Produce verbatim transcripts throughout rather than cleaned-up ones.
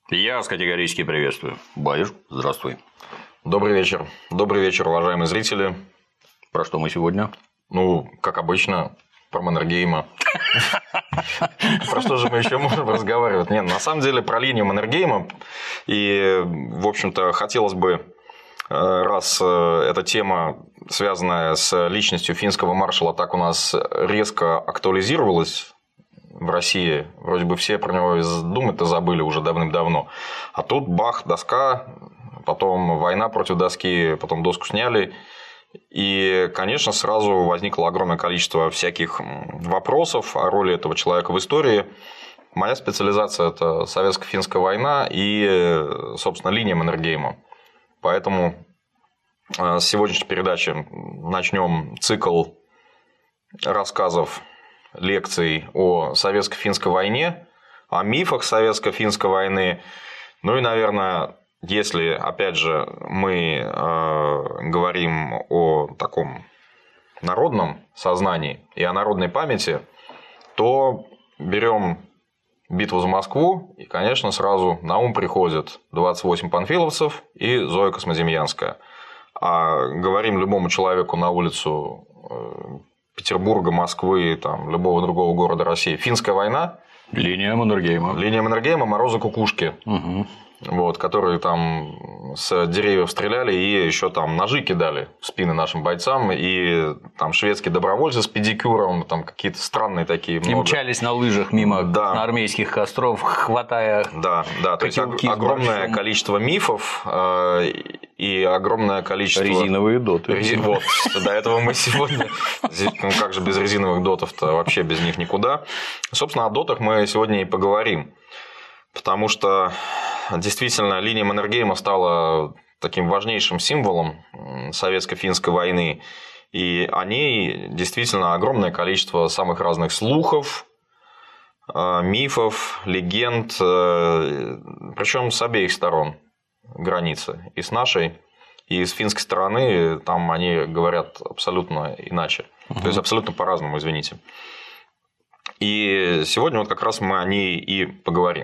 Я вас категорически приветствую. Баюш, здравствуй. Добрый вечер. Добрый вечер, уважаемые зрители. Про что мы сегодня? Ну, как обычно, про Маннергейма. Про что же мы еще можем разговаривать? Нет, на самом деле про линию Маннергейма. И, в общем-то, хотелось бы, раз эта тема, связанная с личностью финского маршала, так у нас резко актуализировалась в России, вроде бы все про него думать-то забыли уже давным-давно. А тут бах, доска, потом война против доски, потом доску сняли. И, конечно, сразу возникло огромное количество всяких вопросов о роли этого человека в истории. Моя специализация – это советско-финская война и, собственно, линия Маннергейма. Поэтому с сегодняшней передачи начнем цикл рассказов, лекций о советско-финской войне, о мифах советско-финской войны. Ну и, наверное, если, опять же, мы э, говорим о таком народном сознании и о народной памяти, то берем битву за Москву, и, конечно, сразу на ум приходит двадцать восемь панфиловцев и Зоя Космодемьянская. А говорим любому человеку на улицу э, Петербурга, Москвы, там, любого другого города России. Финская война. Линия Маннергейма. Линия Маннергейма, морозы-кукушки. Угу. Вот, которые там с деревьев стреляли и еще там ножи кидали в спины нашим бойцам. И там шведские добровольцы с педикюром, там какие-то странные такие. И мчались на лыжах мимо да. армейских костров, хватая. Да, да, то есть огромное борщом. Количество мифов и огромное количество. Резиновые доты. Рези... Вот, до этого мы сегодня. Ну как же без резиновых дотов-то, вообще без них никуда. Собственно, о дотах мы сегодня и поговорим. Потому что действительно линия Маннергейма стала таким важнейшим символом советско-финской войны. И о ней действительно огромное количество самых разных слухов, мифов, легенд, причем с обеих сторон границы. И с нашей, и с финской стороны там они говорят абсолютно иначе. Угу. То есть абсолютно по-разному, извините. И сегодня вот как раз мы о ней и поговорим.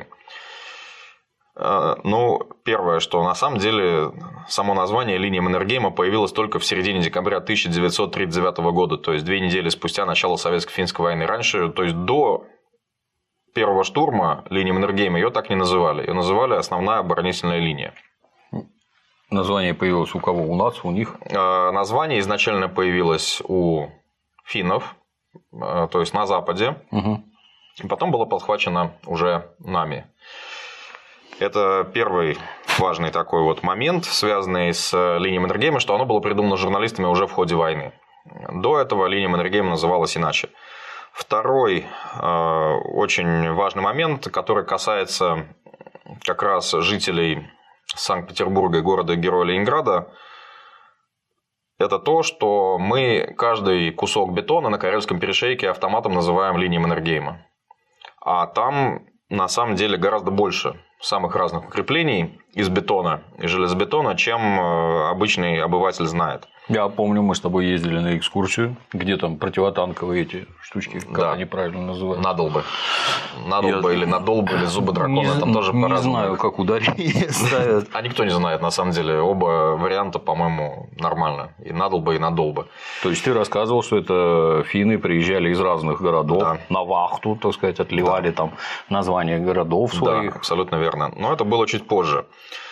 Ну, первое, что на самом деле само название линии Маннергейма появилось только в середине декабря тысяча девятьсот тридцать девятого года, то есть две недели спустя начала советско-финской войны. Раньше, то есть до первого штурма линии Маннергейма ее так не называли, ее называли основная оборонительная линия. Название появилось у кого? У нас, у них? Название изначально появилось у финнов, то есть на Западе, угу. Потом было подхвачено уже нами. Это первый важный такой вот момент, связанный с линией Маннергейма, что оно было придумано журналистами уже в ходе войны. До этого линия Маннергейма называлась иначе. Второй э, очень важный момент, который касается как раз жителей Санкт-Петербурга и города-героя Ленинграда, это то, что мы каждый кусок бетона на Карельском перешейке автоматом называем линией Маннергейма. А там на самом деле гораздо больше самых разных укреплений из бетона и железобетона, чем обычный обыватель знает. Я помню, мы с тобой ездили на экскурсию, где там противотанковые эти штучки, как да. они правильно называют? Надолбы. Надолбы Я... или надолбы, или зубы дракона, не, там тоже по-разному. Не знаю, как ударение ставят. А никто не знает, на самом деле. Оба варианта, по-моему, нормально. И надолбы, и надолбы. То есть, ты рассказывал, что это финны приезжали из разных городов да. на вахту, так сказать, отливали да. там названия городов своих. Да, абсолютно верно. Но это было чуть позже.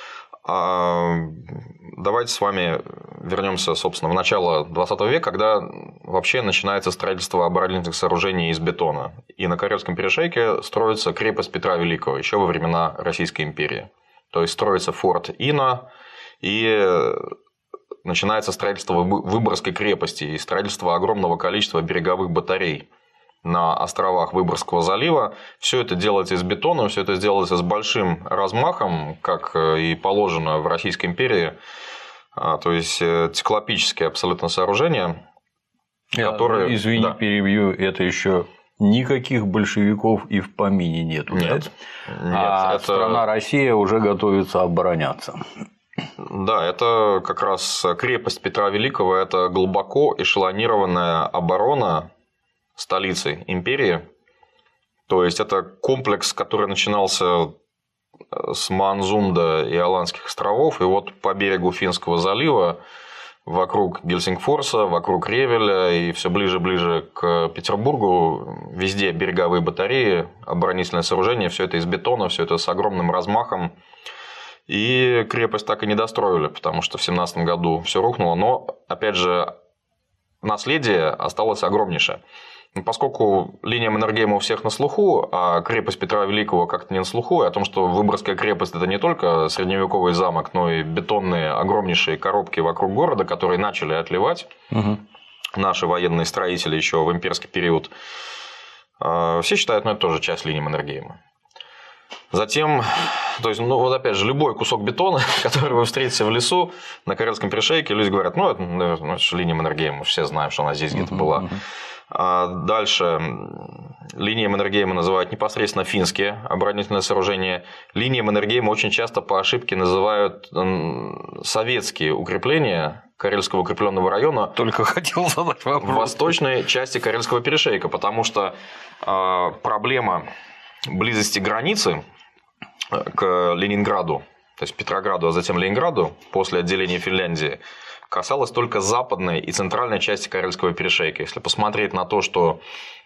Давайте с вами вернемся, собственно, в начало двадцатого века, когда вообще начинается строительство оборонительных сооружений из бетона. И на Карельском перешейке строится крепость Петра Великого еще во времена Российской империи. То есть строится форт Ина, и начинается строительство Выборгской крепости и строительство огромного количества береговых батарей на островах Выборгского залива. Все это делается из бетона, все это делается с большим размахом, как и положено в Российской империи. То есть циклопические абсолютно сооружения, Я, которые... Извини, да. перебью, это еще никаких большевиков и в помине нету. Нет. Нет, а это... страна Россия уже готовится обороняться. Да, это как раз крепость Петра Великого, это глубоко эшелонированная оборона столицы империи. То есть это комплекс, который начинался с Манзунда и Аландских островов, и вот по берегу Финского залива, вокруг Гельсингфорса, вокруг Ревеля и все ближе и ближе к Петербургу, везде береговые батареи, оборонительное сооружение, все это из бетона, все это с огромным размахом. И крепость так и не достроили, потому что в семнадцатом году все рухнуло. Но, опять же, наследие осталось огромнейшее. Поскольку линия Маннергейма у всех на слуху, а крепость Петра Великого как-то не на слуху, и о том, что Выборгская крепость – это не только средневековый замок, но и бетонные огромнейшие коробки вокруг города, которые начали отливать угу. наши военные строители еще в имперский период, все считают, ну, это тоже часть линии Маннергейма. Затем, то есть, ну, вот опять же, любой кусок бетона, который вы встретите в лесу на Карельском перешейке, люди говорят, ну, это, ну, это же линия Маннергейма, мы все знаем, что она здесь где-то была. А дальше линии Маннергейма называют непосредственно финские оборонительные сооружения. Линии Маннергейма очень часто по ошибке называют советские укрепления Карельского укрепленного района. Только хотел задать вопрос. В восточной части Карельского перешейка, потому что проблема близости границы к Ленинграду, то есть Петрограду, а затем Ленинграду после отделения Финляндии, касалась только западной и центральной части Карельского перешейка. Если посмотреть на то, что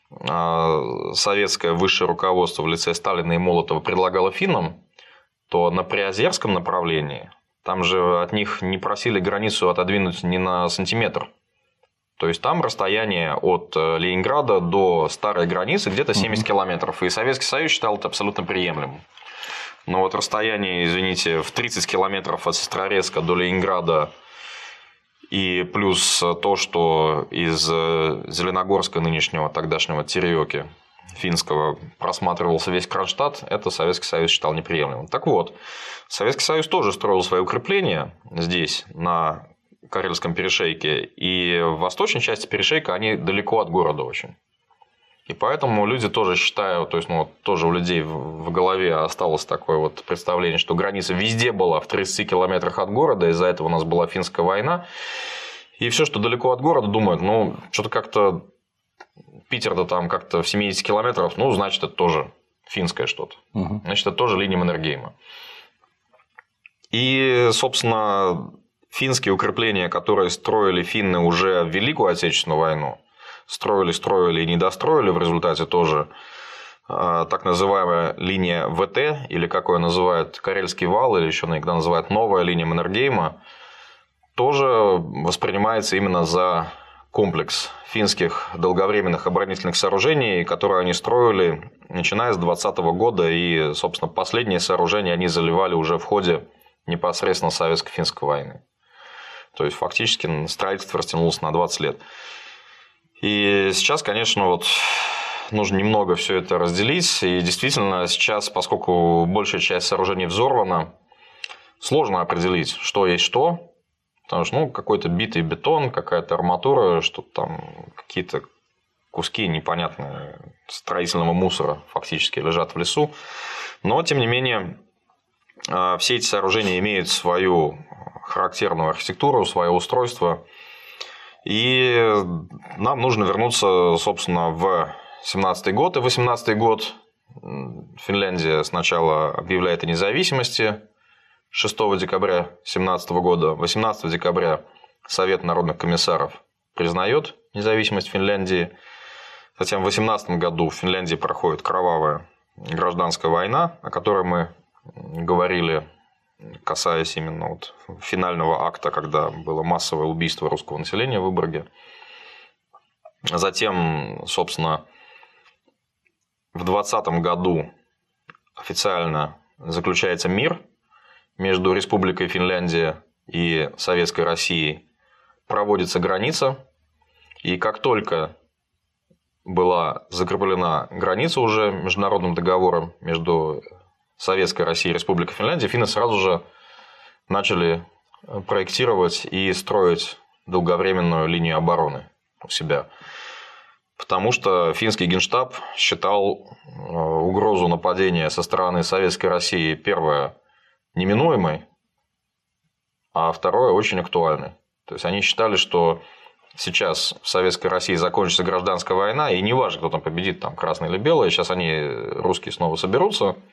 советское высшее руководство в лице Сталина и Молотова предлагало финнам, то на Приозерском направлении, там же от них не просили границу отодвинуть ни на сантиметр. То есть там расстояние от Ленинграда до старой границы где-то семьдесят километров. И Советский Союз считал это абсолютно приемлемым. Но вот расстояние, извините, в тридцать километров от Сестрорецка до Ленинграда, и плюс то, что из Зеленогорска нынешнего, тогдашнего Терьёки, финского, просматривался весь Кронштадт, это Советский Союз считал неприемлемым. Так вот, Советский Союз тоже строил свои укрепления здесь, на Карельском перешейке, и в восточной части перешейка они далеко от города очень. И поэтому люди тоже считают, то есть, ну, тоже у людей в голове осталось такое вот представление, что граница везде была в тридцати километрах от города, из-за этого у нас была финская война. И все, что далеко от города, думают, ну, что-то как-то Питер-то там как-то в семидесяти километрах, ну, значит, это тоже финское что-то. Угу. Значит, это тоже линия Маннергейма. И, собственно, финские укрепления, которые строили финны уже в Великую Отечественную войну, строили, строили и не достроили, в результате тоже так называемая линия ВТ, или как ее называют Карельский вал, или еще иногда называют новая линия Маннергейма, тоже воспринимается именно за комплекс финских долговременных оборонительных сооружений, которые они строили начиная с двадцатого года, и, собственно, последние сооружения они заливали уже в ходе непосредственно Советско-финской войны. То есть, фактически строительство растянулось на двадцать лет. И сейчас, конечно, вот нужно немного все это разделить. И действительно, сейчас, поскольку большая часть сооружений взорвана, сложно определить, что есть что. Потому что, ну, какой-то битый бетон, какая-то арматура, что-то там, какие-то куски непонятные строительного мусора фактически лежат в лесу. Но, тем не менее, все эти сооружения имеют свою характерную архитектуру, свое устройство. И нам нужно вернуться, собственно, в семнадцатый год и восемнадцатый год. Финляндия сначала объявляет о независимости шестого декабря семнадцатого года. восемнадцатого декабря Совет народных комиссаров признает независимость Финляндии. Затем в восемнадцатом году в Финляндии проходит кровавая гражданская война, о которой мы говорили, касаясь именно вот финального акта, когда было массовое убийство русского населения в Выборге. Затем, собственно, в двадцатом году официально заключается мир между Республикой Финляндия и Советской Россией. Проводится граница, и как только была закреплена граница уже международным договором между Советской Россией и Республикой Финляндия, финны сразу же начали проектировать и строить долговременную линию обороны у себя. Потому что финский генштаб считал угрозу нападения со стороны Советской России, первое, неминуемой, а второе, очень актуальной. То есть они считали, что сейчас в Советской России закончится гражданская война, и неважно, кто там победит, там красные или белые, сейчас они, русские, снова соберутся,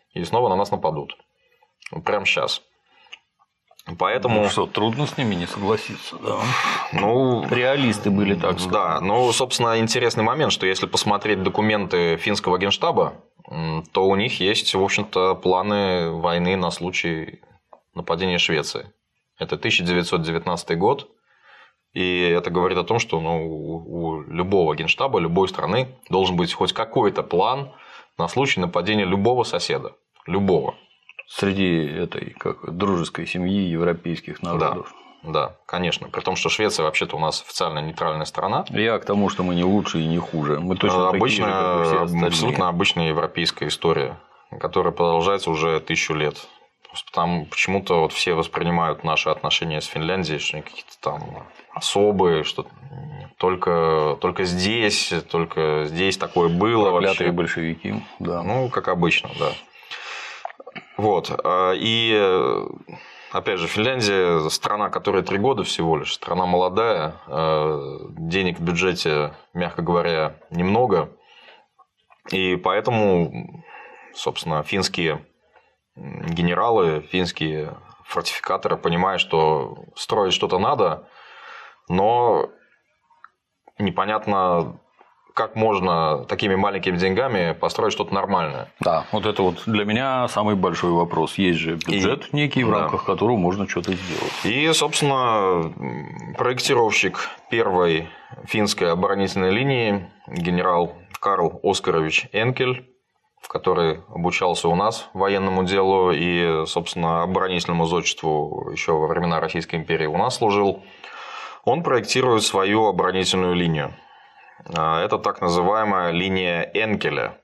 и снова на нас нападут. Прямо сейчас. Поэтому... Ну что, трудно с ними не согласиться, да? Ну, реалисты были, так сказать. Да, ну, собственно, интересный момент, что если посмотреть документы финского генштаба, то у них есть, в общем-то, планы войны на случай нападения Швеции. Это тысяча девятьсот девятнадцатый год, и это говорит о том, что ну, у любого генштаба, любой страны должен быть хоть какой-то план на случай нападения любого соседа. Любого. Среди этой как, дружеской семьи европейских народов. Да, да, конечно. При том, что Швеция вообще-то у нас официально нейтральная страна. Я к тому, что мы не лучше и не хуже. Мы точно обычная, такие же, как и все остальные. Абсолютно обычная европейская история, которая продолжается уже тысячу лет. Там почему-то вот все воспринимают наши отношения с Финляндией, что они какие-то там особые, что только, только здесь, только здесь такое было. Проклятые большевики, да. Ну, как обычно, да. Вот. И, опять же, Финляндия – страна, которая три года всего лишь, страна молодая, денег в бюджете, мягко говоря, немного. И поэтому, собственно, финские генералы, финские фортификаторы понимают, что строить что-то надо, но непонятно, как можно такими маленькими деньгами построить что-то нормальное. Да, вот это вот для меня самый большой вопрос. Есть же бюджет и, некий, в да. рамках которого можно что-то сделать. И, собственно, проектировщик первой финской оборонительной линии, генерал Карл Оскарович Энкель, который обучался у нас военному делу и, собственно, оборонительному зодчеству еще во времена Российской империи у нас служил, он проектирует свою оборонительную линию. Это так называемая линия Энкеля.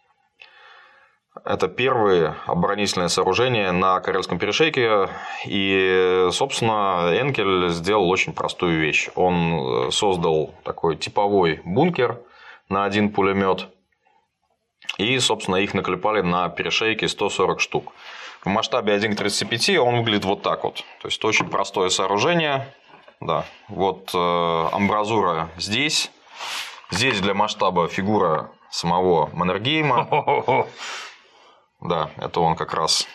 Это первые оборонительные сооружения на Карельском перешейке. И, собственно, Энкель сделал очень простую вещь. Он создал такой типовой бункер на один пулемет. И, собственно, их наклепали на перешейке сто сорок штук. В масштабе один к тридцати пяти он выглядит вот так вот. То есть, очень простое сооружение. Да. Вот э, амбразура здесь. Здесь для масштаба фигура самого Маннергейма. Да, это он как раз...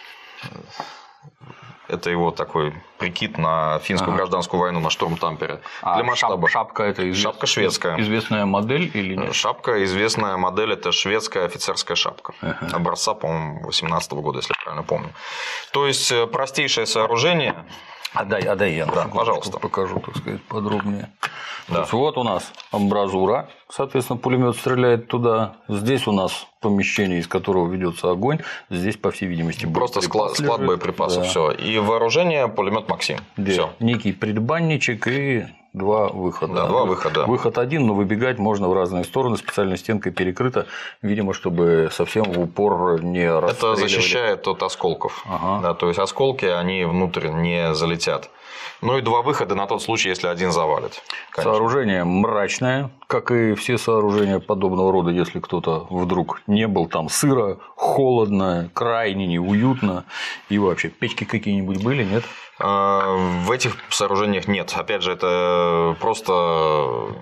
Это его такой прикид на финскую ага. гражданскую войну на Штурмтампере. А для масштаба. Шапка это извест... шапка шведская. Известная модель или нет? Шапка, известная модель, это шведская офицерская шапка. Ага. Образца, по-моему, восемнадцатого года, если я правильно помню. То есть, простейшее сооружение. Отдай, отдай я, да, пожалуйста. Покажу, так сказать, подробнее. Да. То есть, вот у нас амбразура, соответственно, пулемет стреляет туда. Здесь у нас помещение, из которого ведется огонь. Здесь, по всей видимости, просто склад, склад боеприпасов. Да. Все. И вооружение пулемет Максим. Все. Некий предбанничек и два выхода. Да, два выхода. Выход один, но выбегать можно в разные стороны. Специальной стенкой перекрыто, видимо, чтобы совсем в упор не расстреливали. Это защищает от осколков. Ага. Да, то есть осколки, они внутрь не залетят. Ну и два выхода на тот случай, если один завалит. Конечно. Сооружение мрачное, как и все сооружения подобного рода, если кто-то вдруг не был там, сыро, холодно, крайне неуютно. И вообще, печки какие-нибудь были, нет? В этих сооружениях нет. Опять же, это просто...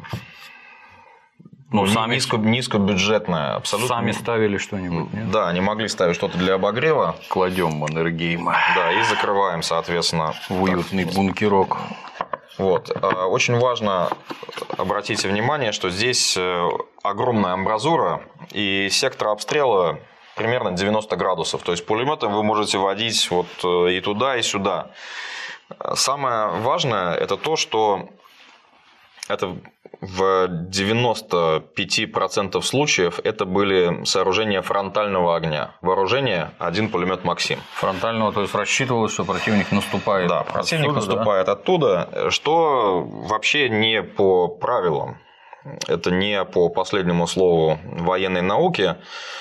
Ну, сами... низко, низкобюджетная, абсолютно. Сами ставили что-нибудь, нет? Да, они могли ставить что-то для обогрева. Кладем Маннергейма. Да, и закрываем, соответственно. В уютный так... бункерок. Вот. Очень важно обратить внимание, что здесь огромная амбразура и сектор обстрела примерно девяносто градусов. То есть, пулеметом вы можете водить вот и туда, и сюда. Самое важное – это то, что это в девяноста пяти процентах случаев это были сооружения фронтального огня. Вооружение – один пулемет Максим. Фронтального, то есть рассчитывалось, что противник наступает. Да, противник отсюда, наступает да? оттуда, что вообще не по правилам. Это не по последнему слову военной науки.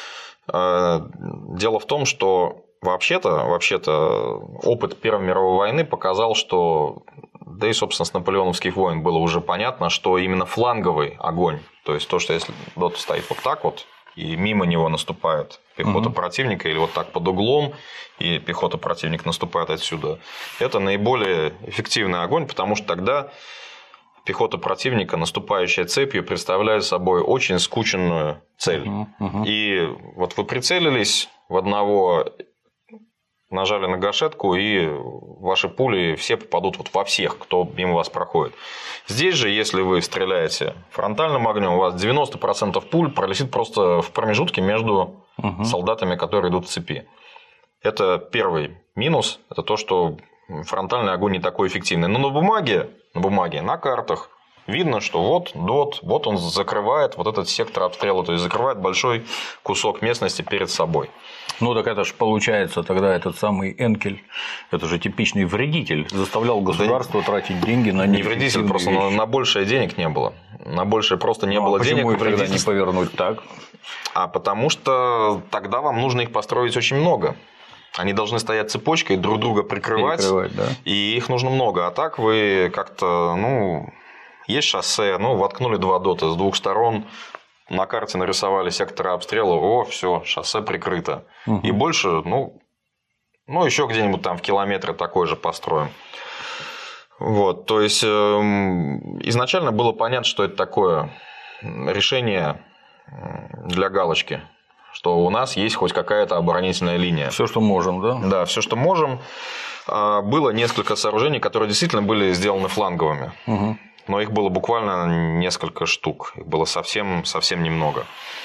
Дело в том, что вообще-то, вообще-то опыт Первой мировой войны показал, что, да и, собственно, с наполеоновских войн было уже понятно, что именно фланговый огонь, то есть то, что если дот стоит вот так вот, и мимо него наступает пехота угу. противника, или вот так под углом, и пехота противника наступает отсюда, это наиболее эффективный огонь, потому что тогда пехота противника, наступающая цепью, представляет собой очень скученную цель. Uh-huh, uh-huh. И вот вы прицелились, в одного нажали на гашетку, и ваши пули все попадут вот во всех, кто мимо вас проходит. Здесь же, если вы стреляете фронтальным огнем, у вас девяносто процентов пуль пролетит просто в промежутке между угу. солдатами, которые идут в цепи. Это первый минус, это то, что фронтальный огонь не такой эффективный. Но на бумаге, на бумаге, на картах видно, что вот дот, вот он закрывает вот этот сектор обстрела, то есть закрывает большой кусок местности перед собой. Ну, так это же получается тогда этот самый Энкель, это же типичный вредитель, заставлял государство да тратить деньги на не вредитель, просто на, на большее денег не было. На большее просто не ну, было а денег. Почему их тогда не повернуть так? А потому что тогда вам нужно их построить очень много. Они должны стоять цепочкой, друг друга прикрывать, да? И их нужно много. А так вы как-то, ну, есть шоссе, ну, воткнули два дота с двух сторон, на карте нарисовали секторы обстрела, о, все, шоссе прикрыто. Угу. И больше, ну, ну, еще где-нибудь там в километре такой же построим. Вот, то есть, изначально было понятно, что это такое решение для галочки, что у нас есть хоть какая-то оборонительная линия. Все, что можем, да? Да, все, что можем. Было несколько сооружений, которые действительно были сделаны фланговыми. Угу. Но их было буквально несколько штук. Их было совсем, совсем немного.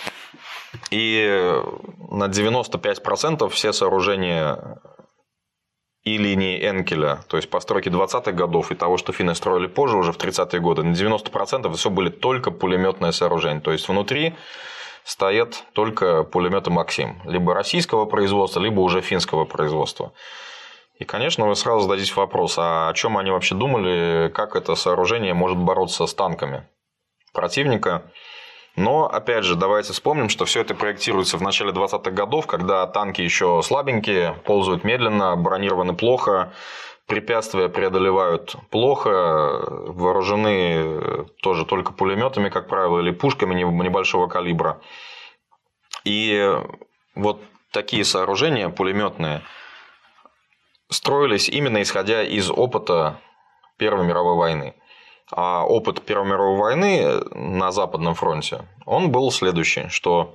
И на девяносто пять процентов все сооружения и линии Энкеля, то есть постройки двадцатых годов и того, что финны строили позже, уже в тридцатые годы, на девяносто процентов все были только пулеметные сооружения. То есть внутри стоят только пулеметы Максим. Либо российского производства, либо уже финского производства. И, конечно, вы сразу зададите вопрос, а о чем они вообще думали, как это сооружение может бороться с танками противника. Но, опять же, давайте вспомним, что все это проектируется в начале двадцатых годов, когда танки еще слабенькие, ползают медленно, бронированы плохо, препятствия преодолевают плохо, вооружены тоже только пулеметами, как правило, или пушками небольшого калибра. И вот такие сооружения пулеметные строились именно исходя из опыта Первой мировой войны. А опыт Первой мировой войны на Западном фронте, он был следующий, что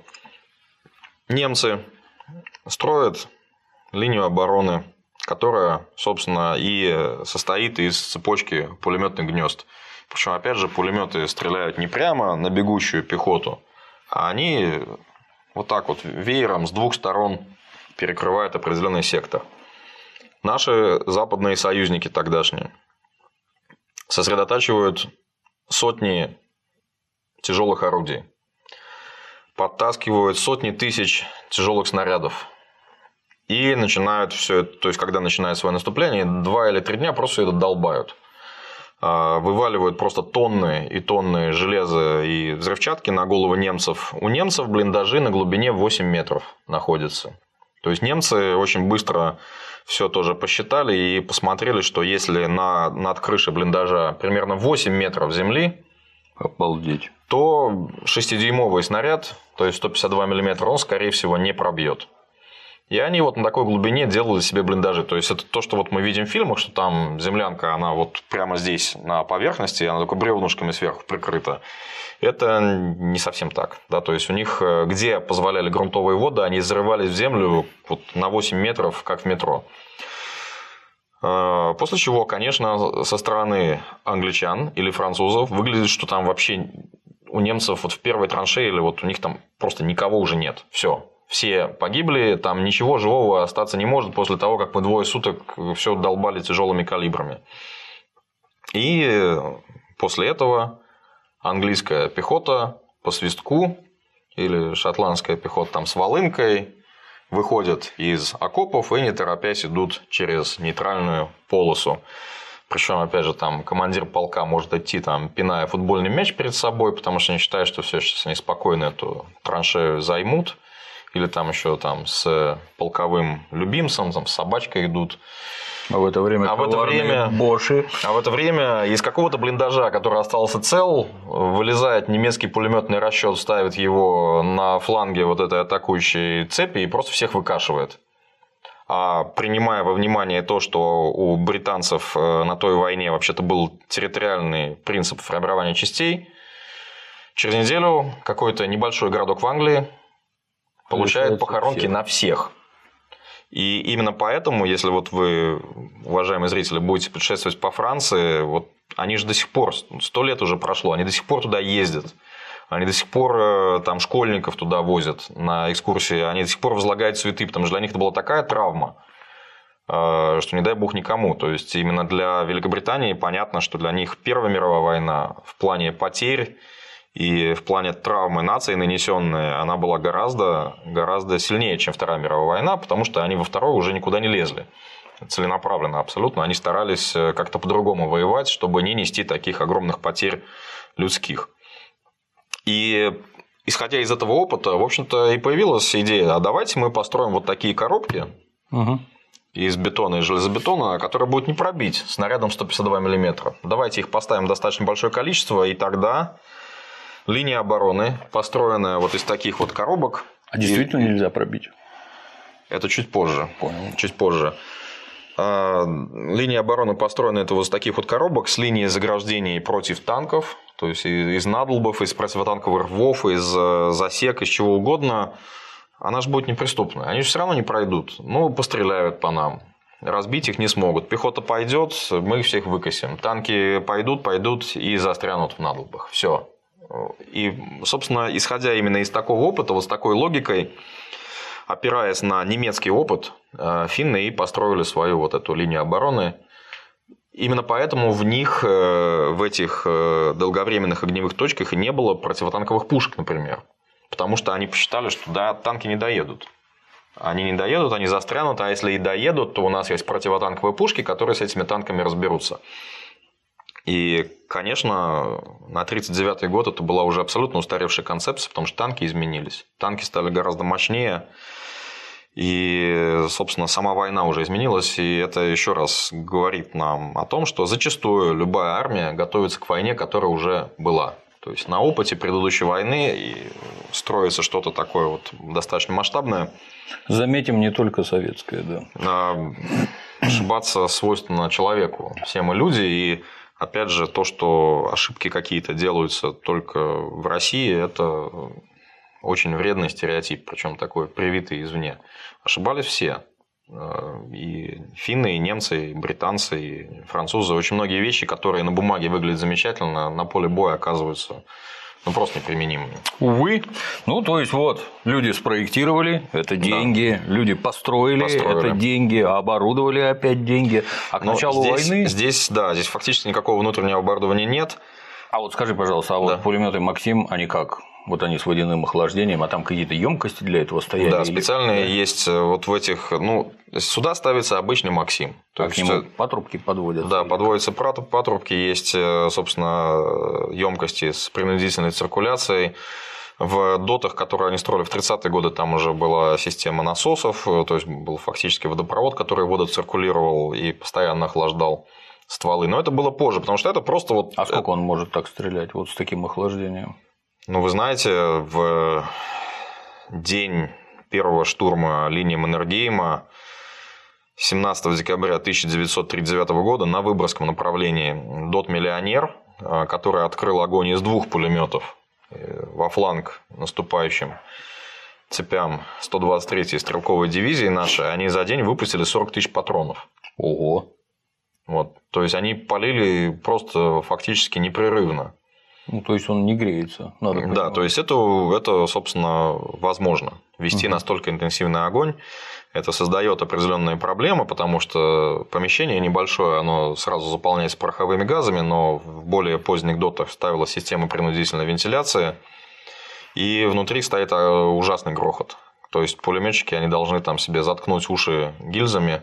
немцы строят линию обороны, которая, собственно, и состоит из цепочки пулеметных гнезд. Причем, опять же, пулеметы стреляют не прямо на бегущую пехоту, а они вот так вот веером с двух сторон перекрывают определенный сектор. Наши западные союзники тогдашние сосредотачивают сотни тяжелых орудий, подтаскивают сотни тысяч тяжелых снарядов и начинают все это, то есть когда начинает свое наступление, два или три дня просто все это долбают. Вываливают просто тонны и тонны железа и взрывчатки на головы немцев. У немцев блиндажи на глубине восемь метров находятся. То есть немцы очень быстро все тоже посчитали и посмотрели, что если на, над крышей блиндажа примерно восемь метров земли, обалдеть, то шестидюймовый снаряд, то есть сто пятьдесят два миллиметра, он, скорее всего, не пробьет. И они вот на такой глубине делали себе блиндажи. То есть это то, что вот мы видим в фильмах, что там землянка, она вот прямо здесь на поверхности, она только бревнышками сверху прикрыта. Это не совсем так. Да? То есть у них, где позволяли грунтовые воды, они взрывались в землю вот на восемь метров, как в метро. После чего, конечно, со стороны англичан или французов выглядит, что там вообще у немцев вот в первой траншее или вот у них там просто никого уже нет. Все. Все погибли, там ничего живого остаться не может после того, как мы двое суток все долбали тяжелыми калибрами. И после этого английская пехота по свистку или шотландская пехота там с волынкой выходят из окопов и, не торопясь, идут через нейтральную полосу. Причем, опять же, там командир полка может идти, там, пиная футбольный мяч перед собой, потому что они считают, что все сейчас они спокойно эту траншею займут. Или там еще там с полковым любимцем, там, с собачкой идут. А в это время, а в это время боши. А в это время из какого-то блиндажа, который остался цел, вылезает немецкий пулеметный расчет, ставит его на фланге вот этой атакующей цепи и просто всех выкашивает. А принимая во внимание то, что у британцев на той войне вообще-то был территориальный принцип формирования частей, через неделю какой-то небольшой городок в Англии получает похоронки всех. на всех. И именно поэтому, если вот вы, уважаемые зрители, будете путешествовать по Франции, вот они же до сих пор, сто лет уже прошло, они до сих пор туда ездят. Они до сих пор там школьников туда возят на экскурсии, они до сих пор возлагают цветы, потому что для них это была такая травма, что не дай бог никому. То есть именно для Великобритании понятно, что для них Первая мировая война в плане потерь и в плане травмы нации нанесенной, она была гораздо, гораздо сильнее, чем Вторая мировая война, потому что они во второй уже никуда не лезли. Целенаправленно абсолютно. Они старались как-то по-другому воевать, чтобы не нести таких огромных потерь людских. И исходя из этого опыта, в общем-то, и появилась идея, а давайте мы построим вот такие коробки угу. из бетона и железобетона, которые будут не пробить снарядом сто пятьдесят два миллиметра. Давайте их поставим достаточно большое количество, и тогда линия обороны, построенная вот из таких вот коробок... А действительно и... нельзя пробить? Это чуть позже. Понял. Чуть позже. Линия обороны построена это вот из таких вот коробок с линией заграждений против танков, то есть из надлбов, из противотанковых рвов, из засек, из чего угодно. Она же будет неприступная. Они же все равно не пройдут. Ну, постреляют по нам. Разбить их не смогут. Пехота пойдет, мы их всех выкосим. Танки пойдут, пойдут и застрянут в надлбах. Все. И, собственно, исходя именно из такого опыта, вот с такой логикой, опираясь на немецкий опыт, финны и построили свою вот эту линию обороны. Именно поэтому в них, в этих долговременных огневых точках и не было противотанковых пушек, например. Потому что они посчитали, что да, танки не доедут. Они не доедут, они застрянут, а если и доедут, то у нас есть противотанковые пушки, которые с этими танками разберутся. И, конечно, на тридцать девятый год это была уже абсолютно устаревшая концепция, потому что танки изменились. Танки стали гораздо мощнее. И, собственно, сама война уже изменилась. И это еще раз говорит нам о том, что зачастую любая армия готовится к войне, которая уже была. То есть на опыте предыдущей войны и строится что-то такое вот достаточно масштабное. Заметим, не только советское, да. Ошибаться свойственно человеку. Все мы люди. И опять же, то, что ошибки какие-то делаются только в России, это очень вредный стереотип, причем такой привитый извне. Ошибались все. И финны, и немцы, и британцы, и французы. Очень многие вещи, которые на бумаге выглядят замечательно, на поле боя оказываются ну, просто неприменимыми. Увы. Ну, то есть, вот, люди спроектировали, это деньги, да. люди построили, построили, это деньги, оборудовали опять деньги. А к Но началу здесь, войны... Здесь, да, здесь фактически никакого внутреннего оборудования нет. А вот скажи, пожалуйста, а вот да. пулеметы «Максим», они как? Вот они с водяным охлаждением, а там какие-то емкости для этого стояли? Да, специальные или... есть вот в этих. Ну, сюда ставится обычный «Максим». То а есть... к нему патрубки подводятся? Да, подводятся патрубки, есть, собственно, емкости с принудительной циркуляцией. В дотах, которые они строили в тридцатые годы, там уже была система насосов, то есть был фактически водопровод, который воду циркулировал и постоянно охлаждал стволы. Но это было позже, потому что это просто вот. А сколько он может так стрелять, вот с таким охлаждением? Ну, вы знаете, в день первого штурма линии Маннергейма семнадцатого декабря тысяча девятьсот тридцать девятого года на Выборгском направлении дот «Миллионер», который открыл огонь из двух пулеметов во фланг наступающим цепям сто двадцать третьей стрелковой дивизии нашей, они за день выпустили сорок тысяч патронов. Ого! Вот. То есть они полили просто фактически непрерывно. Ну, то есть он не греется. Надо да, то есть это, это, собственно, возможно. Вести угу. настолько интенсивный огонь, это создает определенные проблемы, потому что помещение небольшое, оно сразу заполняется пороховыми газами, но в более поздних дотах ставилась система принудительной вентиляции, и внутри стоит ужасный грохот. То есть пулеметчики они должны там себе заткнуть уши гильзами,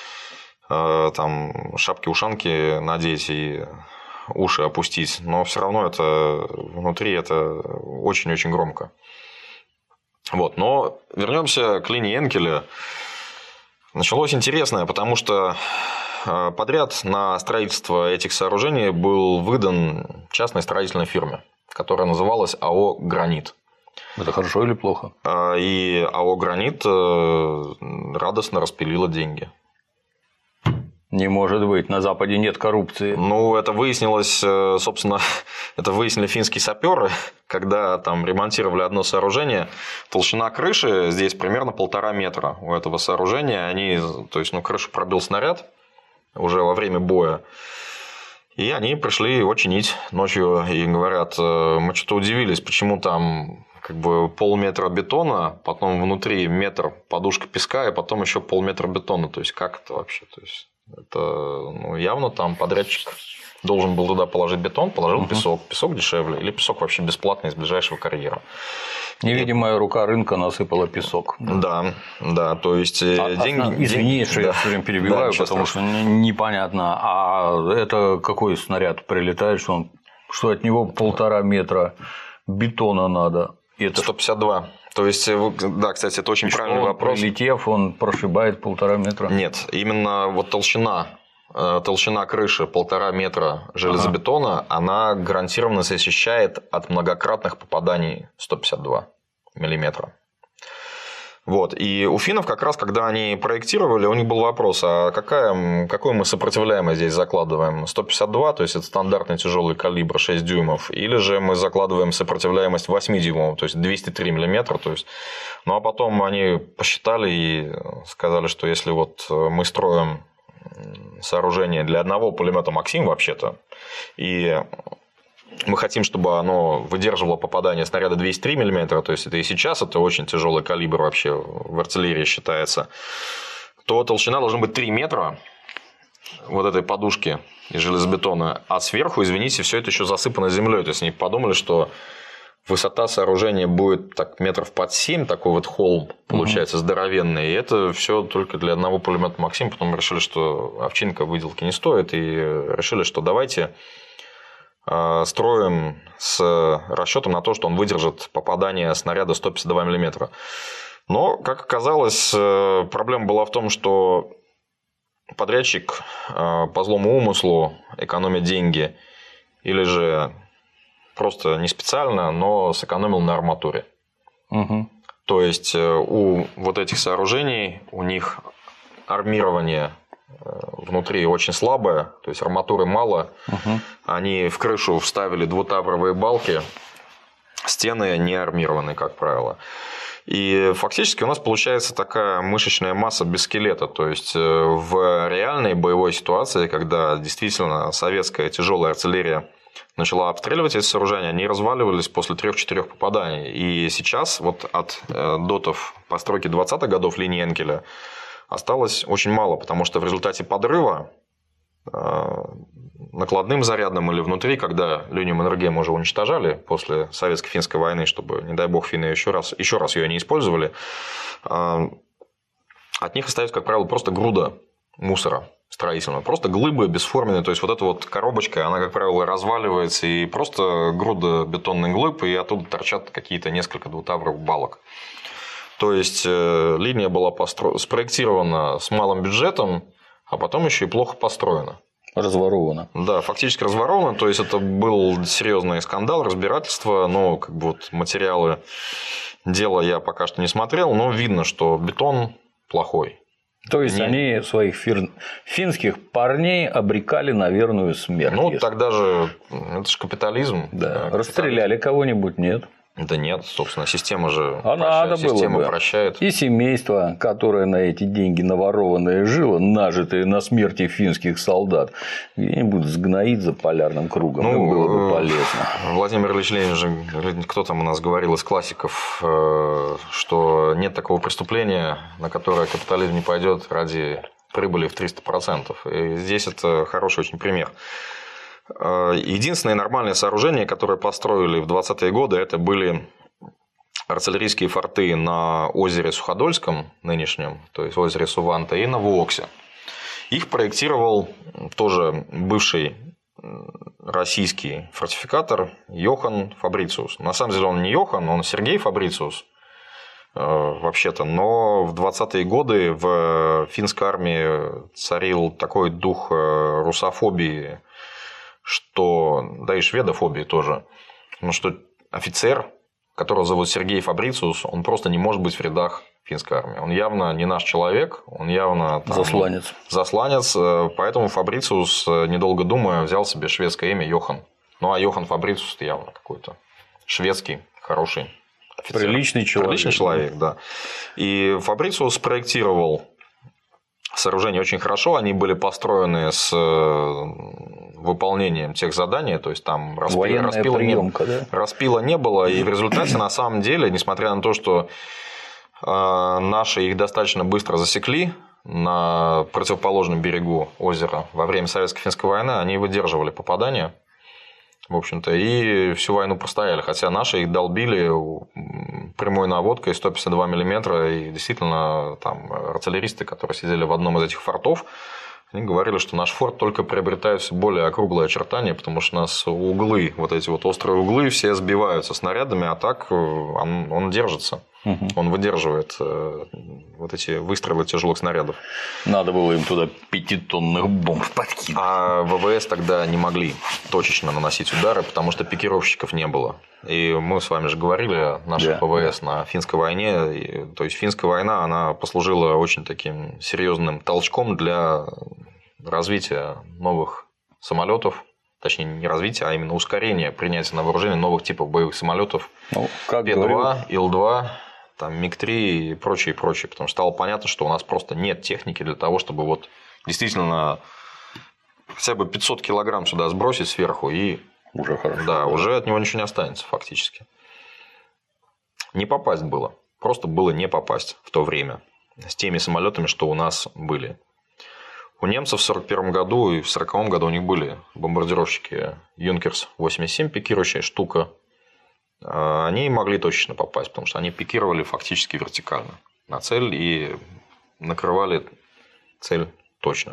там шапки-ушанки надеть и уши опустить, но все равно это внутри это очень-очень громко. Вот. Но вернемся к линии Энкеля. Началось интересное, потому что подряд на строительство этих сооружений был выдан частной строительной фирме, которая называлась АО «Гранит». Это хорошо или плохо? И АО «Гранит» радостно распилила деньги. Не может быть, на Западе нет коррупции. Ну, это выяснилось, собственно, это выяснили финские саперы, когда там ремонтировали одно сооружение. Толщина крыши здесь примерно полтора метра у этого сооружения. Они, то есть, ну, крышу пробил снаряд уже во время боя. И они пришли его чинить ночью и говорят, мы что-то удивились, почему там как бы полметра бетона, потом внутри метр подушка песка, и потом еще полметра бетона. То есть, как это вообще? То есть, это ну, явно там подрядчик должен был туда положить бетон, положил угу. песок. Песок дешевле. Или песок вообще бесплатный из ближайшего карьера. Невидимая рука рынка насыпала песок. Да, да, то есть а, деньги. Извини, деньги, что да. я все время перебиваю, да, потому что непонятно. А это какой снаряд прилетает, что, он, что от него полтора метра бетона надо? Это... сто пятьдесят два. То есть, да, кстати, это очень и правильный что, вопрос. Прилетев, он прошибает полтора метра? Нет, именно вот толщина, толщина крыши полтора метра железобетона, ага. она гарантированно защищает от многократных попаданий сто пятьдесят два миллиметра. Вот. И у финнов как раз, когда они проектировали, у них был вопрос, а какая, какую мы сопротивляемость здесь закладываем? сто пятьдесят два, то есть это стандартный тяжелый калибр шесть дюймов, или же мы закладываем сопротивляемость восемь дюймов, то есть двести три миллиметра. То есть... Ну а потом они посчитали и сказали, что если вот мы строим сооружение для одного пулемета Максим вообще-то, и мы хотим, чтобы оно выдерживало попадание снаряда двести три миллиметра, то есть это и сейчас это очень тяжелый калибр вообще в артиллерии считается, то толщина должна быть три метра вот этой подушки из железобетона, а сверху, извините, все это еще засыпано землей. То есть они подумали, что высота сооружения будет так метров под семь, такой вот холм получается угу. здоровенный, и это все только для одного пулемета Максим. Потом решили, что овчинка выделки не стоит, и решили, что давайте строим с расчетом на то, что он выдержит попадание снаряда сто пятьдесят два миллиметра. Но, как оказалось, проблема была в том, что подрядчик по злому умыслу экономит деньги или же просто не специально, но сэкономил на арматуре. Угу. То есть у вот этих сооружений у них армирование внутри очень слабая, то есть арматуры мало. Угу. Они в крышу вставили двутавровые балки, стены не армированы, как правило. И фактически у нас получается такая мышечная масса без скелета. То есть в реальной боевой ситуации, когда действительно советская тяжелая артиллерия начала обстреливать эти сооружения, они разваливались после трех-четырех попаданий. И сейчас вот от дотов постройки двадцатых годов линии Энкеля осталось очень мало, потому что в результате подрыва накладным зарядом или внутри, когда линию Маннергейма уже уничтожали после советско-финской войны, чтобы, не дай бог, финны еще раз, еще раз ее не использовали, от них остается, как правило, просто груда мусора строительного, просто глыбы бесформенные, то есть вот эта вот коробочка, она, как правило, разваливается, и просто груда бетонных глыб, и оттуда торчат какие-то несколько двутавровых балок. То есть линия была постро... спроектирована с малым бюджетом, а потом еще и плохо построена. Разворована. Да, фактически разворована. То есть это был серьезный скандал, разбирательство, но как бы вот материалы дела я пока что не смотрел, но видно, что бетон плохой. То есть не... они своих фир... финских парней обрекали на верную смерть. Ну, если... тогда же это же капитализм. Да. Расстреляли кого-нибудь, нет? Да нет, собственно, система же а надо система было бы. прощает. И семейство, которое на эти деньги наворованные жило, нажитые на смерти финских солдат, где-нибудь сгноить за полярным кругом. Ну, было бы полезно. Владимир Ильич Ленин же, кто там у нас говорил из классиков, что нет такого преступления, на которое капитализм не пойдет ради прибыли в триста процентов. И здесь это хороший очень пример. Единственное нормальное сооружение, которое построили в двадцатые годы, это были артиллерийские форты на озере Суходольском нынешнем, то есть озере Суванта, и на Вуоксе. Их проектировал тоже бывший российский фортификатор Йохан Фабрициус. На самом деле он не Йохан, он Сергей Фабрициус вообще-то, но в двадцатые годы в финской армии царил такой дух русофобии, что, да и шведофобии тоже, ну, что офицер которого зовут Сергей Фабрициус, он просто не может быть в рядах финской армии. Он явно не наш человек, он явно там, засланец. засланец. Поэтому Фабрициус, недолго думая, взял себе шведское имя Йохан. Ну, а Йохан Фабрициус явно какой-то шведский, хороший офицер. Приличный человек. Приличный человек, да. И Фабрициус спроектировал сооружения очень хорошо, они были построены с выполнением тех заданий, то есть там распила, распила, приемка, не, да? распила не было, и в результате на самом деле, несмотря на то, что э, наши их достаточно быстро засекли на противоположном берегу озера во время Советско-финской войны, они выдерживали попадания, в общем-то, и всю войну простояли, хотя наши их долбили прямой наводкой сто пятьдесят два миллиметра, и действительно там артиллеристы, которые сидели в одном из этих фортов, они говорили, что наш форт только приобретает все более округлые очертания, потому что у нас углы, вот эти вот острые углы, все сбиваются снарядами, а так он, он держится. Угу. Он выдерживает вот эти выстрелы тяжелых снарядов. Надо было им туда пятитонных бомб подкинуть. А ВВС тогда не могли точечно наносить удары, потому что пикировщиков не было. И мы с вами же говорили о наших да. ВВС на финской войне. И, то есть финская война, она послужила очень таким серьезным толчком для развития новых самолетов. Точнее, не развития, а именно ускорения принятия на вооружение новых типов боевых самолетов. Ну, как Пэ два, Ил два, там, Миг три и прочее, прочее. Потому что стало понятно, что у нас просто нет техники для того, чтобы вот действительно хотя бы пятьсот килограмм сюда сбросить сверху, и уже хорошо. Да, уже от него ничего не останется фактически. Не попасть было. Просто было не попасть в то время с теми самолетами, что у нас были. У немцев в сорок первом году и в сороковом году у них были бомбардировщики Юнкерс восемьдесят семь, пикирующая штука. Они могли точечно попасть, потому что они пикировали фактически вертикально на цель и накрывали цель точно.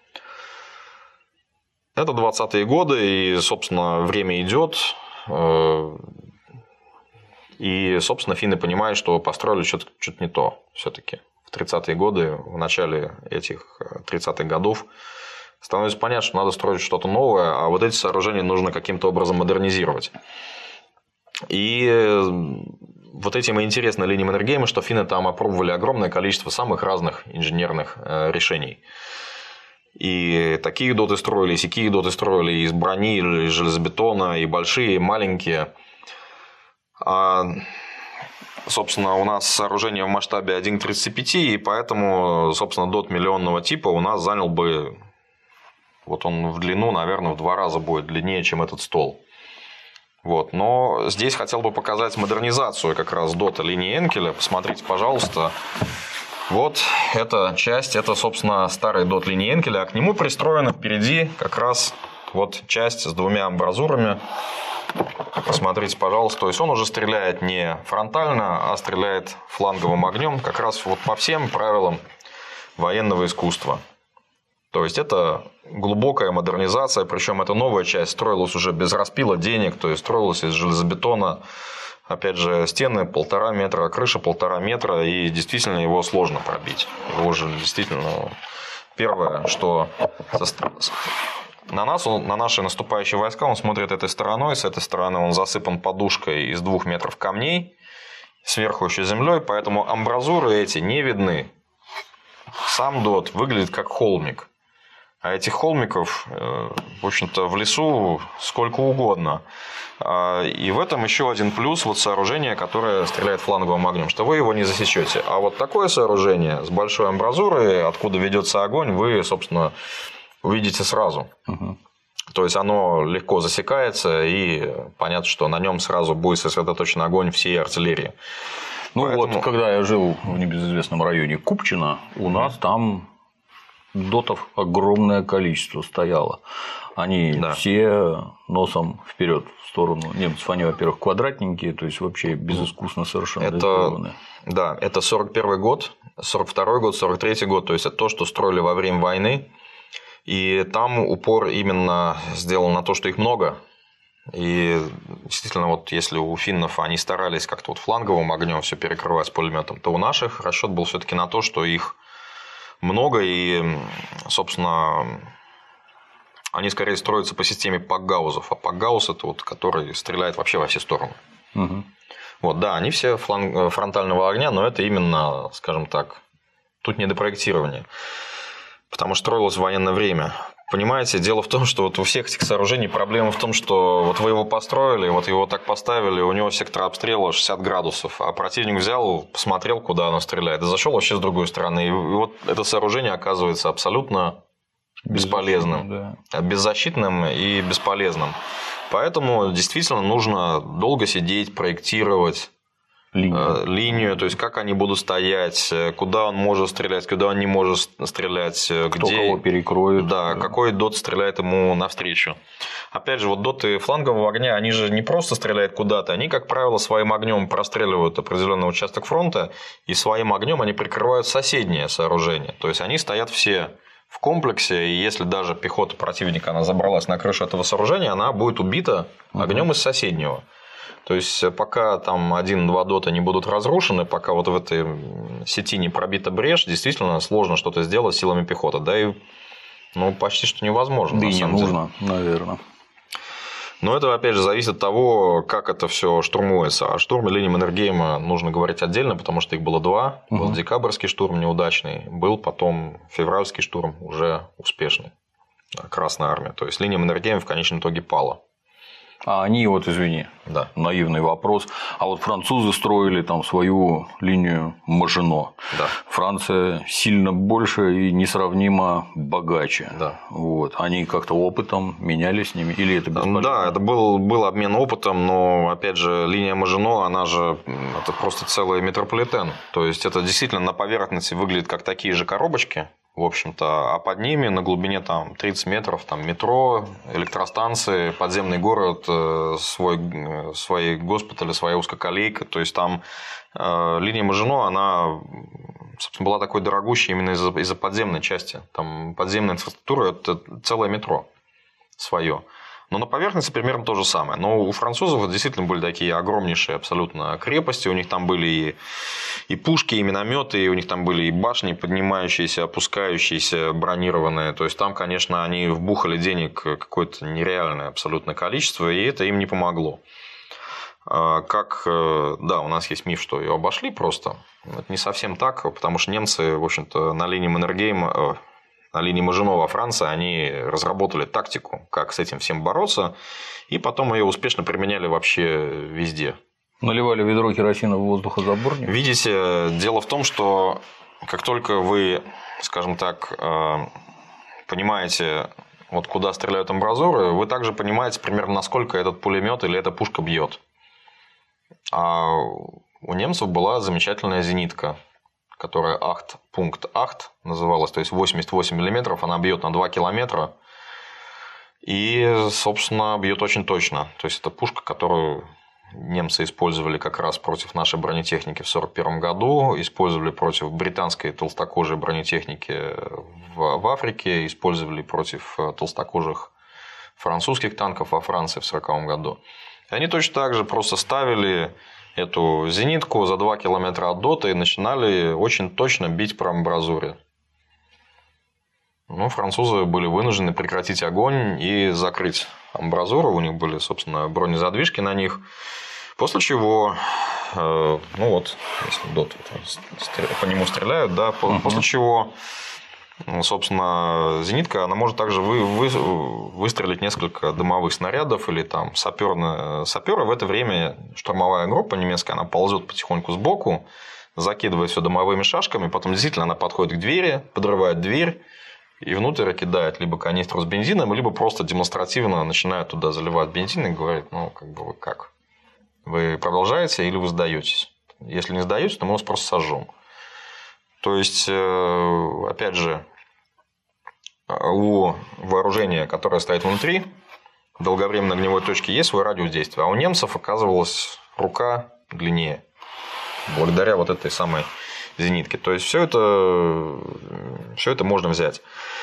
Это двадцатые годы, и, собственно, время идет. И, собственно, финны понимают, что построили что-то, что-то не то все-таки. В тридцатые годы, в начале этих тридцатых годов, становится понятно, что надо строить что-то новое, а вот эти сооружения нужно каким-то образом модернизировать. И вот этим и интересна линия Маннергейма, что финны там опробовали огромное количество самых разных инженерных решений. И такие доты строили, и сякие доты строили, из брони, из железобетона, и большие, и маленькие. А, собственно, у нас сооружение в масштабе один к тридцати пяти, и поэтому, собственно, дот миллионного типа у нас занял бы, вот он в длину, наверное, в два раза будет длиннее, чем этот стол. Вот. Но здесь хотел бы показать модернизацию как раз дота линии Энкеля. Посмотрите, пожалуйста. Вот эта часть, это, собственно, старый дот линии Энкеля, а к нему пристроена впереди как раз вот часть с двумя амбразурами. Посмотрите, пожалуйста. То есть он уже стреляет не фронтально, а стреляет фланговым огнем, как раз вот по всем правилам военного искусства. То есть это глубокая модернизация, причем эта новая часть строилась уже без распила денег, то есть строилась из железобетона. Опять же, стены полтора метра, крыша полтора метра, и действительно его сложно пробить. Его же действительно первое, что на нас, на наши наступающие войска, он смотрит этой стороной, с этой стороны он засыпан подушкой из двух метров камней, сверху еще землей, поэтому амбразуры эти не видны. Сам дот выглядит как холмик. А этих холмиков, в общем-то, в лесу сколько угодно. И в этом еще один плюс вот сооружение, которое стреляет фланговым огнем, что вы его не засечете. А вот такое сооружение с большой амбразурой, откуда ведется огонь, вы, собственно, увидите сразу. Угу. То есть оно легко засекается, и понятно, что на нем сразу будет сосредоточен огонь всей артиллерии. Ну Поэтому... вот, когда я жил в небезызвестном районе Купчино, у нас там дотов огромное количество стояло. Они да. все носом вперед в сторону немцев. Они, во-первых, квадратненькие, то есть вообще безыскусно совершенно это, сделаны. Да, это сорок первый год, сорок второй год, сорок третий год. То есть это то, что строили во время войны. И там упор именно сделан на то, что их много. И действительно, вот если у финнов они старались как-то вот фланговым огнем все перекрывать с пулеметом, то у наших расчет был все-таки на то, что их много, и, собственно, они скорее строятся по системе пакгаузов. А пакгауз – это вот который стреляет вообще во все стороны. Угу. Вот, да, они все фланг... фронтального огня, но это именно, скажем так, тут не до проектирования. Потому что строилось в военное время. Понимаете, дело в том, что вот у всех этих сооружений проблема в том, что вот вы его построили, вот его так поставили, у него сектор обстрела шестьдесят градусов, а противник взял, посмотрел, куда оно стреляет, и зашел вообще с другой стороны. И вот это сооружение оказывается абсолютно бесполезным, да. Беззащитным и бесполезным. Поэтому действительно нужно долго сидеть, проектировать линию. линию, то есть как они будут стоять, куда он может стрелять, куда он не может стрелять, кто где кого перекроет, да, да, какой дот стреляет ему навстречу. Опять же, вот доты флангового огня, они же не просто стреляют куда-то, они, как правило, своим огнем простреливают определенный участок фронта, и своим огнем они прикрывают соседние сооружения. То есть они стоят все в комплексе, и если даже пехота противника она забралась на крышу этого сооружения, она будет убита огнем из соседнего. То есть пока там один-два дота не будут разрушены, пока вот в этой сети не пробита брешь, действительно сложно что-то сделать силами пехоты. Да и ну, почти что невозможно. Да и не нужно, наверное. Но это, опять же, зависит от того, как это все штурмуется. О штурме линии Маннергейма нужно говорить отдельно, потому что их было два. Угу. Был декабрьский штурм неудачный, был потом февральский штурм уже успешный. Красная армия. То есть линия Маннергейма в конечном итоге пала. А они, вот извини, да. наивный вопрос, а вот французы строили там свою линию Мажино. Да. Франция сильно больше и несравнимо богаче. Да. Вот. Они как-то опытом менялись с ними или это бесполезно? Да, это был, был обмен опытом, но опять же линия Мажино, она же это просто целый метрополитен. То есть это действительно на поверхности выглядит как такие же коробочки. В общем-то, а под ними на глубине там, тридцать метров там, метро, электростанции, подземный город, свой, свои госпитали, своя узкоколейка. То есть там э, линия Мажино, она собственно, была такой дорогущей именно из-за, из-за подземной части. Там подземная инфраструктура – это целое метро свое. Но на поверхности примерно то же самое. Но у французов действительно были такие огромнейшие абсолютно крепости. У них там были и, и пушки, и минометы, и у них там были и башни, поднимающиеся, опускающиеся, бронированные. То есть там, конечно, они вбухали денег какое-то нереальное абсолютно количество, и это им не помогло. Как, да, у нас есть миф, что ее обошли просто. Это не совсем так, потому что немцы, в общем-то, на линии Маннергейма, на линии Мажино во Франции, они разработали тактику, как с этим всем бороться, и потом ее успешно применяли вообще везде. Наливали ведро керосина в воздухозаборник? Видите, дело в том, что как только вы, скажем так, понимаете, вот куда стреляют амбразуры, вы также понимаете примерно, насколько этот пулемет или эта пушка бьет. А у немцев была замечательная зенитка, которая Ахт, пункт Ахт называлась, то есть восемьдесят восемь миллиметров, она бьет на два километра и, собственно, бьет очень точно. То есть это пушка, которую немцы использовали как раз против нашей бронетехники в сорок первом году, использовали против британской толстокожей бронетехники в Африке, использовали против толстокожих французских танков во Франции в сороковом году. И они точно так же просто ставили эту зенитку за два километра от дота и начинали очень точно бить по амбразуре. Ну, французы были вынуждены прекратить огонь и закрыть амбразуру. У них были, собственно, бронезадвижки на них. После чего, ну вот, если дот по нему стреляют, да, после uh-huh. чего, собственно, зенитка, она может также вы, вы, выстрелить несколько дымовых снарядов или там саперы. Саперы в это время штурмовая группа немецкая, она ползет потихоньку сбоку, закидывает все дымовыми шашками, потом действительно она подходит к двери, подрывает дверь и внутрь кидает либо канистру с бензином, либо просто демонстративно начинает туда заливать бензин и говорит, ну, как бы вы как? Вы продолжаете или вы сдаетесь? Если не сдаетесь, то мы вас просто сожжем. То есть, опять же, у вооружения, которое стоит внутри долговременной огневой точки, есть свой радиус действия. А у немцев оказывалась рука длиннее. Благодаря вот этой самой зенитке. То есть, все это, все это можно взять.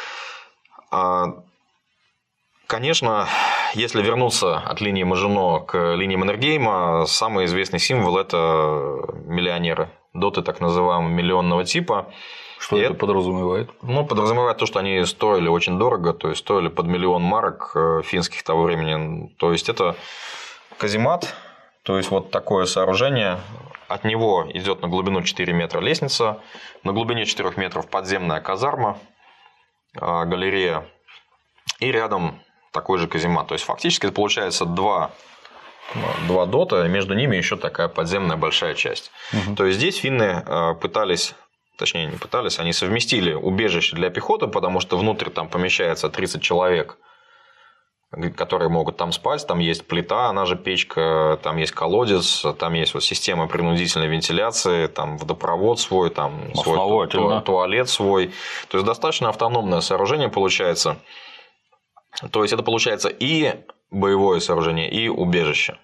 Конечно, если вернуться от линии Мажино к линии Маннергейма, самый известный символ – это миллионеры. Доты так называемого миллионного типа. Что и это подразумевает? Ну, подразумевает то, что они стоили очень дорого, то есть стоили под миллион марок финских того времени. То есть это каземат, То есть, вот такое сооружение. От него идет на глубину четыре метра лестница, на глубине четырёх метров подземная казарма, галерея и рядом такой же каземат. То есть, фактически это получается два, два дота, и между ними еще такая подземная большая часть. Угу. То есть, здесь финны пытались, точнее не пытались, они совместили убежище для пехоты, потому что внутрь там помещается тридцать человек, которые могут там спать, там есть плита, она же печка, там есть колодец, там есть вот система принудительной вентиляции, там водопровод свой, там свой ту- туалет свой. То есть, достаточно автономное сооружение получается. То есть, это получается и боевое сооружение, и убежище.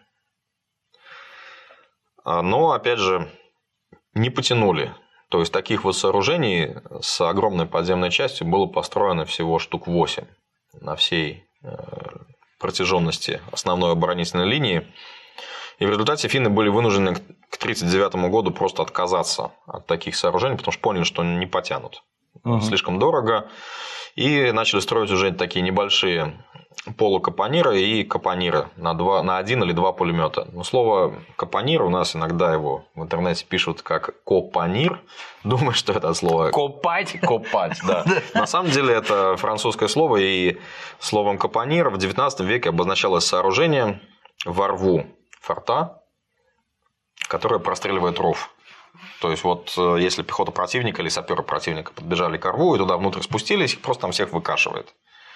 Но, опять же, не потянули. То есть, таких вот сооружений с огромной подземной частью было построено всего штук восемь на всей протяженности основной оборонительной линии. И в результате финны были вынуждены к тысяча девятьсот тридцать девятому году просто отказаться от таких сооружений, потому что поняли, что они не потянут. Угу. Слишком дорого. И начали строить уже такие небольшие полукапониры и капониры на, два, на один или два пулемета. Но слово капонир у нас иногда его в интернете пишут как копанир. Думаю, что это слово... Копать? Копать, да. На самом деле это французское слово, и словом капонир в девятнадцатом веке обозначалось сооружение во рву форта, которое простреливает ров. То есть, вот если пехота противника или саперы противника подбежали к рву и туда внутрь спустились, их просто там всех выкашивает.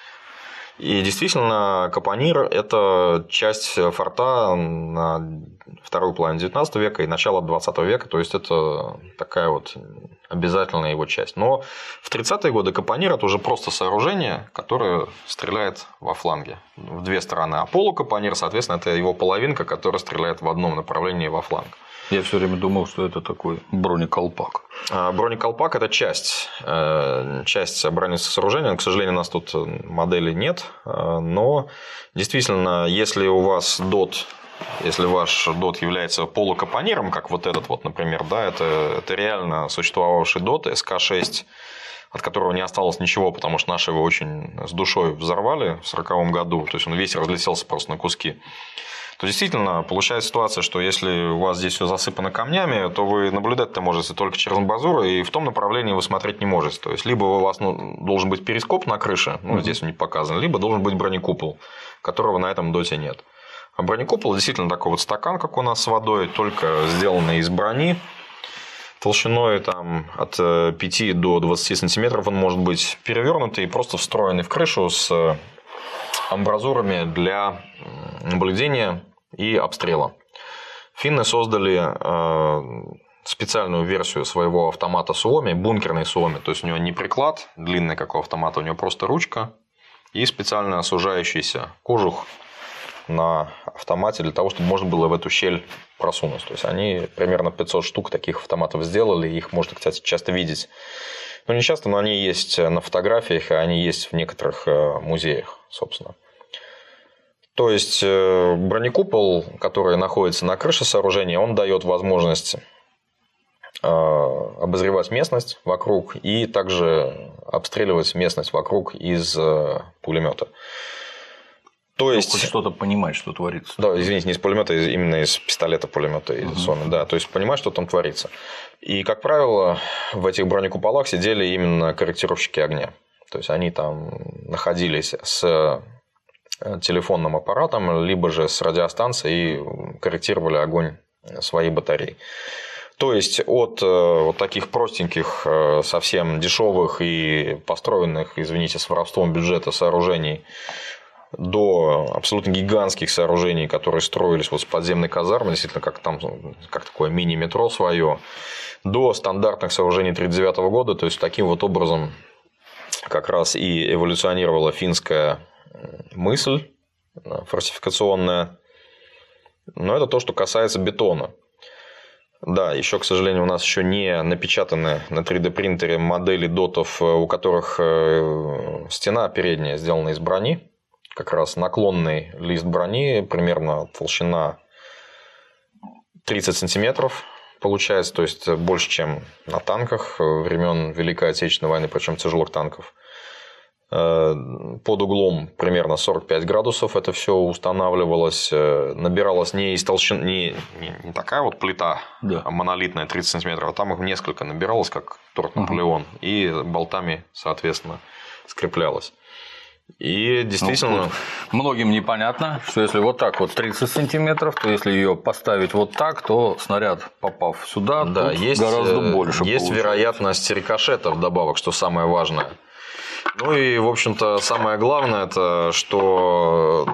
И действительно, капонир – это часть форта на вторую половину девятнадцатого века и начало двадцатого века, то есть, это такая вот обязательная его часть. Но в тридцатые годы капонир – это уже просто сооружение, которое стреляет во фланге в две стороны. А полукапонир, соответственно, это его половинка, которая стреляет в одном направлении во фланг. Я все время думал, что это такой бронеколпак. Бронеколпак – это часть, часть оборонительного сооружения. К сожалению, у нас тут модели нет. Но действительно, если у вас дот, если ваш дот является полукапониром, как вот этот, вот, например, да, это, это реально существовавший дот эс ка шесть, от которого не осталось ничего, потому что наши его очень с душой взорвали в сороковом году. То есть, он весь разлетелся просто на куски. То действительно получается ситуация, что если у вас здесь все засыпано камнями, то вы наблюдать-то можете только через амбразуры, и в том направлении вы смотреть не можете. То есть, либо у вас ну, должен быть перископ на крыше, ну, здесь он не показан, либо должен быть бронекупол, которого на этом доте нет. А бронекупол действительно такой вот стакан, как у нас с водой, только сделанный из брони. Толщиной там, от пяти до двадцати сантиметров он может быть перевернутый и просто встроенный в крышу с амбразурами для наблюдения и обстрела. Финны создали специальную версию своего автомата Суоми, бункерный Суоми. То есть, у него не приклад длинный, как у автомата, у него просто ручка и специально сужающийся кожух на автомате для того, чтобы можно было в эту щель просунуть. То есть, они примерно пятьсот штук таких автоматов сделали, их можно, кстати, часто видеть. Ну, не часто, но они есть на фотографиях, и они есть в некоторых музеях, собственно. То есть, бронекупол, который находится на крыше сооружения, он дает возможность обозревать местность вокруг и также обстреливать местность вокруг из пулемета. То есть, хоть что-то понимать, что творится. Да, извините, не из пулемета, именно из пистолета-пулемета, из Суоми, да, то есть, понимать, что там творится. И, как правило, в этих бронекуполах сидели именно корректировщики огня. То есть, они там находились с телефонным аппаратом, либо же с радиостанцией и корректировали огонь своей батареи. То есть, от вот таких простеньких, совсем дешевых и построенных, извините, с воровством бюджета сооружений до абсолютно гигантских сооружений, которые строились вот с подземной казармой, действительно, как там, как такое мини-метро свое, до стандартных сооружений тридцать девятого года. То есть, таким вот образом как раз и эволюционировала финская мысль фортификационная. Но это то, что касается бетона. Да, еще, к сожалению, у нас еще не напечатаны на три дэ принтере модели дотов, у которых стена передняя сделана из брони. Как раз наклонный лист брони, примерно толщина тридцать сантиметров получается, то есть больше, чем на танках времен Великой Отечественной войны, причем тяжелых танков. под углом примерно сорок пять градусов это все устанавливалось, набиралось не из толщины, не, не, не такая вот плита, да. а монолитная тридцать сантиметров, а там их несколько набиралось, как торт Наполеон, угу. и болтами, соответственно, скреплялось. И действительно... Ну, многим непонятно, что если вот так вот тридцать сантиметров, то если ее поставить вот так, то снаряд, попав сюда, да, тут есть, гораздо больше есть получается. Вероятность рикошета вдобавок, что самое важное. Ну и, в общем-то, самое главное, это что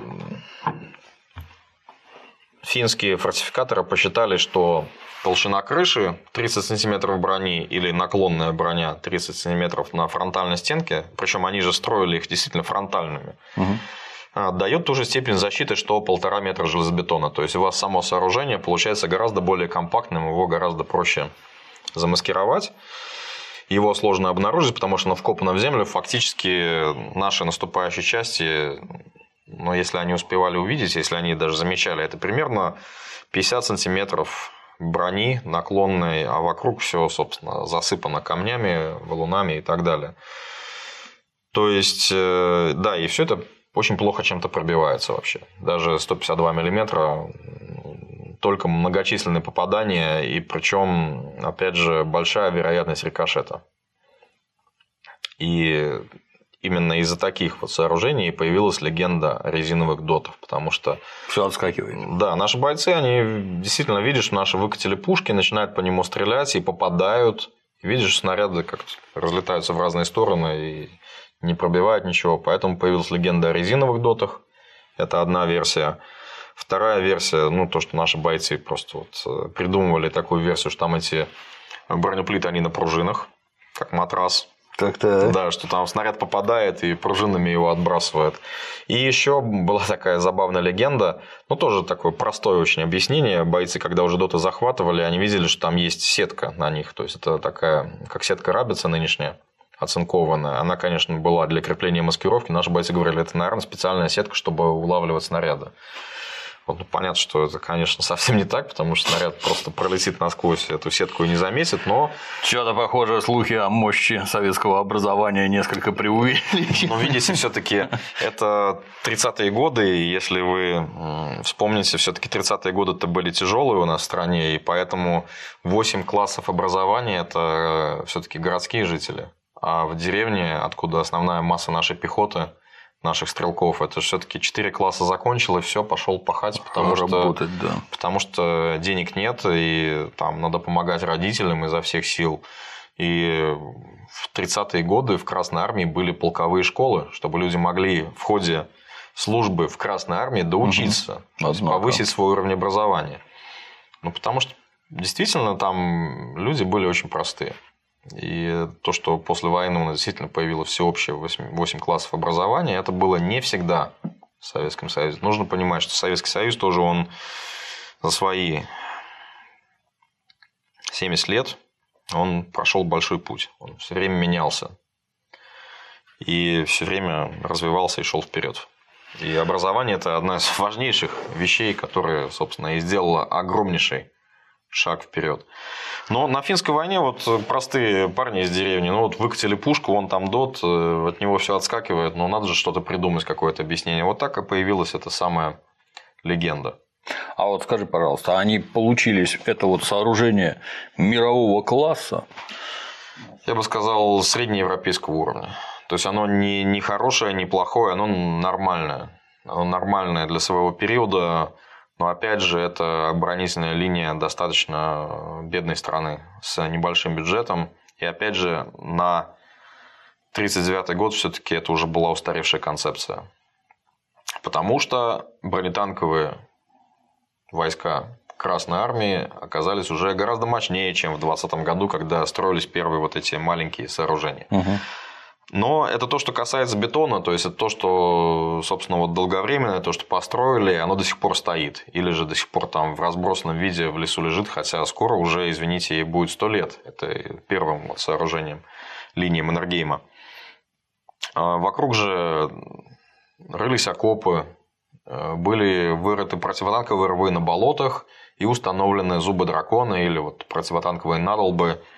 финские фортификаторы посчитали, что толщина крыши тридцать сантиметров брони или наклонная броня тридцать сантиметров на фронтальной стенке, причем они же строили их действительно фронтальными, угу. дает ту же степень защиты, что полтора метра железобетона. То есть у вас само сооружение получается гораздо более компактным, его гораздо проще замаскировать. Его сложно обнаружить, потому что оно вкопано в землю. Фактически наши наступающие части, ну, если они успевали увидеть, если они даже замечали, это примерно пятьдесят сантиметров брони наклонной, а вокруг все, собственно, засыпано камнями, валунами и так далее. То есть, да, и все это очень плохо чем-то пробивается вообще. Даже сто пятьдесят два миллиметра, только многочисленные попадания, и причем, опять же, большая вероятность рикошета. И именно из-за таких вот сооружений появилась легенда резиновых дотов, потому что... Все отскакивает. Да, наши бойцы, они действительно видят, что наши выкатили пушки, начинают по нему стрелять и попадают. Видишь, снаряды как-то разлетаются в разные стороны и не пробивают ничего. Поэтому появилась легенда о резиновых дотах. Это одна версия. Вторая версия, ну, то, что наши бойцы просто вот придумывали такую версию, что там эти бронеплиты, они на пружинах, как матрас. Так-то... Да, что там снаряд попадает и пружинами его отбрасывает. И еще была такая забавная легенда, ну, тоже такое простое очень объяснение. Бойцы, когда уже доты захватывали, они видели, что там есть сетка на них. То есть, это такая, как сетка рабица нынешняя, оцинкованная. Она, конечно, была для крепления маскировки. Наши бойцы говорили, это, наверное, специальная сетка, чтобы улавливать снаряды. Вот, ну, понятно, что это, конечно, совсем не так, потому что снаряд просто пролетит насквозь эту сетку и не заметит, но... Что-то, похоже, слухи о мощи советского образования несколько преувеличены. Но, видите, все-таки это тридцатые годы, и если вы вспомните, все-таки тридцатые годы-то были тяжелые у нас в стране, и поэтому восемь классов образования – это все-таки городские жители, а в деревне, откуда основная масса нашей пехоты, наших стрелков, это все-таки четыре класса закончил и все, пошел пахать, потому что, работать, да. потому что денег нет, и там надо помогать родителям изо всех сил. И в тридцатые годы в Красной Армии были полковые школы, чтобы люди могли в ходе службы в Красной Армии доучиться, угу. повысить свой уровень образования. Ну, потому что действительно там люди были очень простые. И то, что после войны у нас действительно появилось всеобщее восемь классов образования, это было не всегда в Советском Союзе. Нужно понимать, что Советский Союз тоже он за свои семьдесят лет он прошел большой путь. Он все время менялся. И все время развивался и шел вперед. И образование – это одна из важнейших вещей, которая, собственно, и сделала огромнейший шаг вперед. Но на финской войне вот простые парни из деревни, ну вот выкатили пушку, вон там дот, от него все отскакивает, но надо же что-то придумать, какое-то объяснение. Вот так и появилась эта самая легенда. А вот скажи, пожалуйста, они получились, это вот сооружение мирового класса? Я бы сказал, среднеевропейского уровня. То есть оно не, не хорошее, не плохое, оно нормальное. Оно нормальное для своего периода. Но опять же, это оборонительная линия достаточно бедной страны с небольшим бюджетом. И опять же, на тридцать девятый год все-таки это уже была устаревшая концепция. Потому что бронетанковые войска Красной Армии оказались уже гораздо мощнее, чем в двадцатом году, когда строились первые вот эти маленькие сооружения. Угу. Но это то, что касается бетона, то есть это то, что, собственно, вот долговременное, то, что построили, оно до сих пор стоит. Или же до сих пор там в разбросанном виде в лесу лежит, хотя скоро уже, извините, ей будет сто лет. Это первым вот сооружением линии Маннергейма. Вокруг же рылись окопы, были вырыты противотанковые рвы на болотах и установлены зубы дракона или вот противотанковые надолбы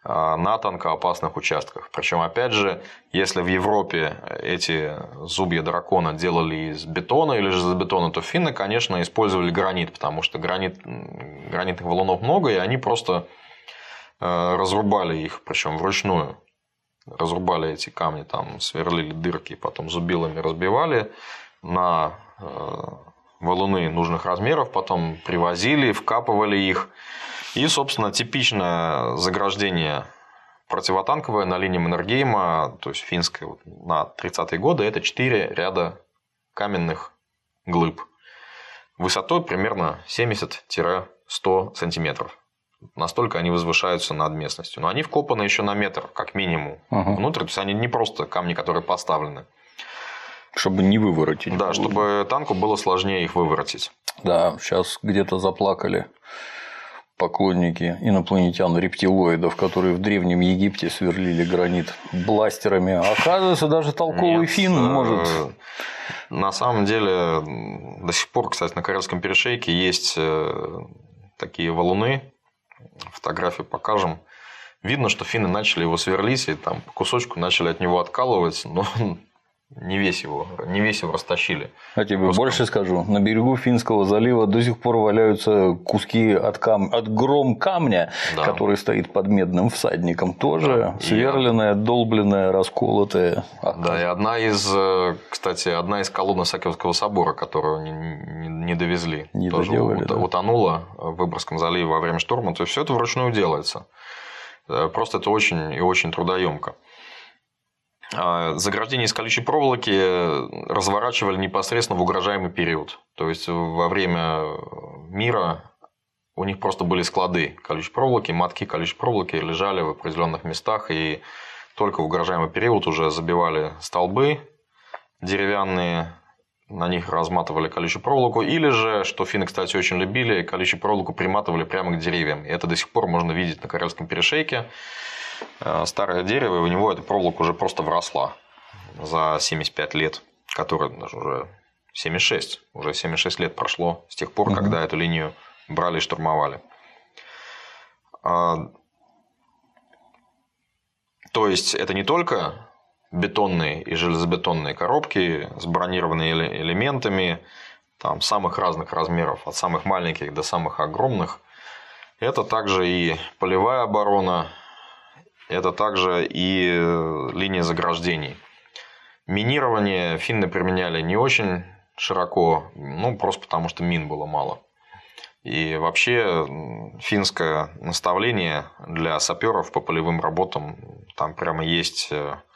на танкоопасных участках. Причем, опять же, если в Европе эти зубья дракона делали из бетона или же из бетона, то финны, конечно, использовали гранит, потому что гранит, гранитных валунов много, и они просто разрубали их, причем вручную. Разрубали эти камни, там сверлили дырки, потом зубилами разбивали на валуны нужных размеров, потом привозили, вкапывали их. И, собственно, типичное заграждение противотанковое на линии Маннергейма, то есть финское, на тридцатые годы, это четыре ряда каменных глыб. Высотой примерно семьдесят - сто сантиметров. Настолько они возвышаются над местностью. Но они вкопаны еще на метр, как минимум, uh-huh. внутрь. То есть они не просто камни, которые поставлены. Чтобы не выворотить. Да, чтобы танку было сложнее их выворотить. Да, сейчас где-то заплакали поклонники инопланетян-рептилоидов, которые в Древнем Египте сверлили гранит бластерами. А оказывается, даже толковый Нет, финн может... На самом деле, до сих пор, кстати, на Карельском перешейке есть такие валуны. Фотографию покажем. Видно, что финны начали его сверлить, и там по кусочку начали от него откалывать, но не весь его, не весь его растащили. Я тебе Просто... больше скажу. На берегу Финского залива до сих пор валяются куски от, кам... от гром камня, да. который стоит под медным всадником. Тоже да. сверленное, долбленное, расколотое. Да, и одна из, кстати, одна из колонн Исаакиевского собора, которую не, не, не довезли, не тоже доделали, да. утонула в Выборгском заливе во время шторма. То есть все это вручную делается. Просто это очень и очень трудоемко. Заграждение из колючей проволоки разворачивали непосредственно в угрожаемый период. То есть во время мира у них просто были склады колючей проволоки, мотки колючей проволоки лежали в определенных местах, и только в угрожаемый период уже забивали столбы деревянные, на них разматывали колючую проволоку, или же, что финны, кстати, очень любили, колючую проволоку приматывали прямо к деревьям. И это до сих пор можно видеть на Карельском перешейке. Старое дерево, и у него эта проволока уже просто вросла за семьдесят пять лет, которая даже уже семьдесят шесть, уже семьдесят шесть лет прошло с тех пор, угу. когда эту линию брали и штурмовали. То есть это не только бетонные и железобетонные коробки с бронированными элементами там, самых разных размеров, от самых маленьких до самых огромных. Это также и полевая оборона, это также и линия заграждений. Минирование финны применяли не очень широко, ну, просто потому что мин было мало. И вообще финское наставление для саперов по полевым работам, там прямо есть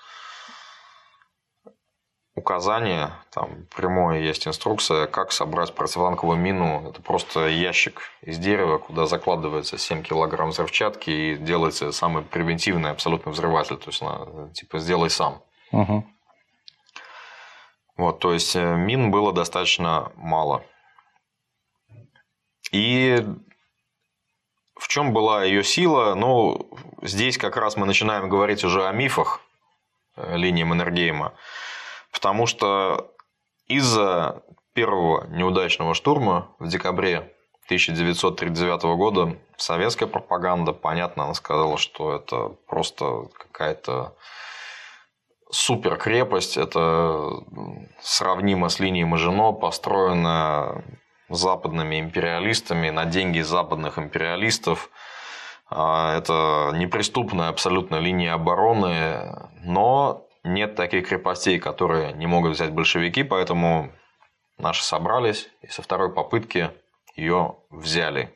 указание, там прямое есть инструкция, как собрать противотанковую мину. Это просто ящик из дерева, куда закладывается семь килограмм взрывчатки и делается самый превентивный абсолютно взрыватель. То есть, типа, сделай сам. Угу. Вот, то есть мин было достаточно мало. И в чем была ее сила? Ну, здесь как раз мы начинаем говорить уже о мифах линии Маннергейма. Потому что из-за первого неудачного штурма в декабре тысяча девятьсот тридцать девятого года советская пропаганда, понятно, она сказала, что это просто какая-то суперкрепость, это сравнимо с линией Мажино, построенная западными империалистами на деньги западных империалистов. Это неприступная абсолютно линия обороны, но нет таких крепостей, которые не могут взять большевики, поэтому наши собрались и со второй попытки ее взяли.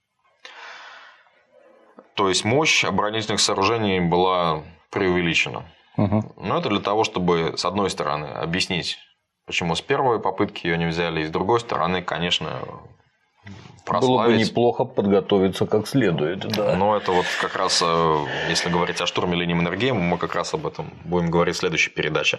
То есть мощь оборонительных сооружений была преувеличена. Угу. Но это для того, чтобы, с одной стороны, объяснить, почему с первой попытки ее не взяли, и с другой стороны, конечно, прославить. Было бы неплохо подготовиться как следует, да. Но это вот как раз, если говорить о штурме линии Маннергейма, мы как раз об этом будем говорить в следующей передаче.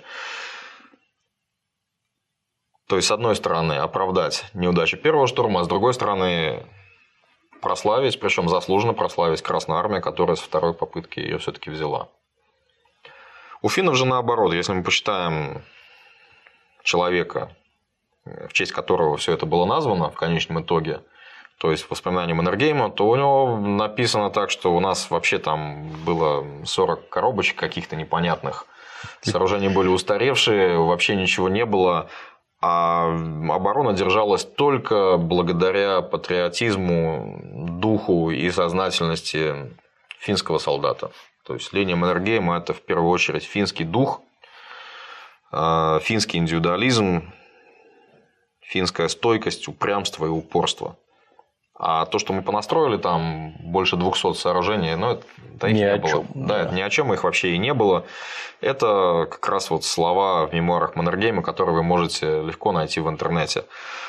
То есть, с одной стороны, оправдать неудачу первого штурма, а с другой стороны, прославить, причем заслуженно прославить Красную Армию, которая с второй попытки ее все-таки взяла. У финнов же наоборот, если мы посчитаем человека, в честь которого все это было названо в конечном итоге, то есть воспоминания Маннергейма, то у него написано так, что у нас вообще там было сорок коробочек каких-то непонятных, сооружения были устаревшие, вообще ничего не было, а оборона держалась только благодаря патриотизму, духу и сознательности финского солдата. То есть линия Маннергейма – это в первую очередь финский дух, финский индивидуализм, финская стойкость, упрямство и упорство. А то, что мы понастроили там больше двухсот сооружений, ну, это их ни не о было. чем. Да, да, ни о чем их вообще и не было. Это как раз вот слова в мемуарах Маннергейма, которые вы можете легко найти в интернете.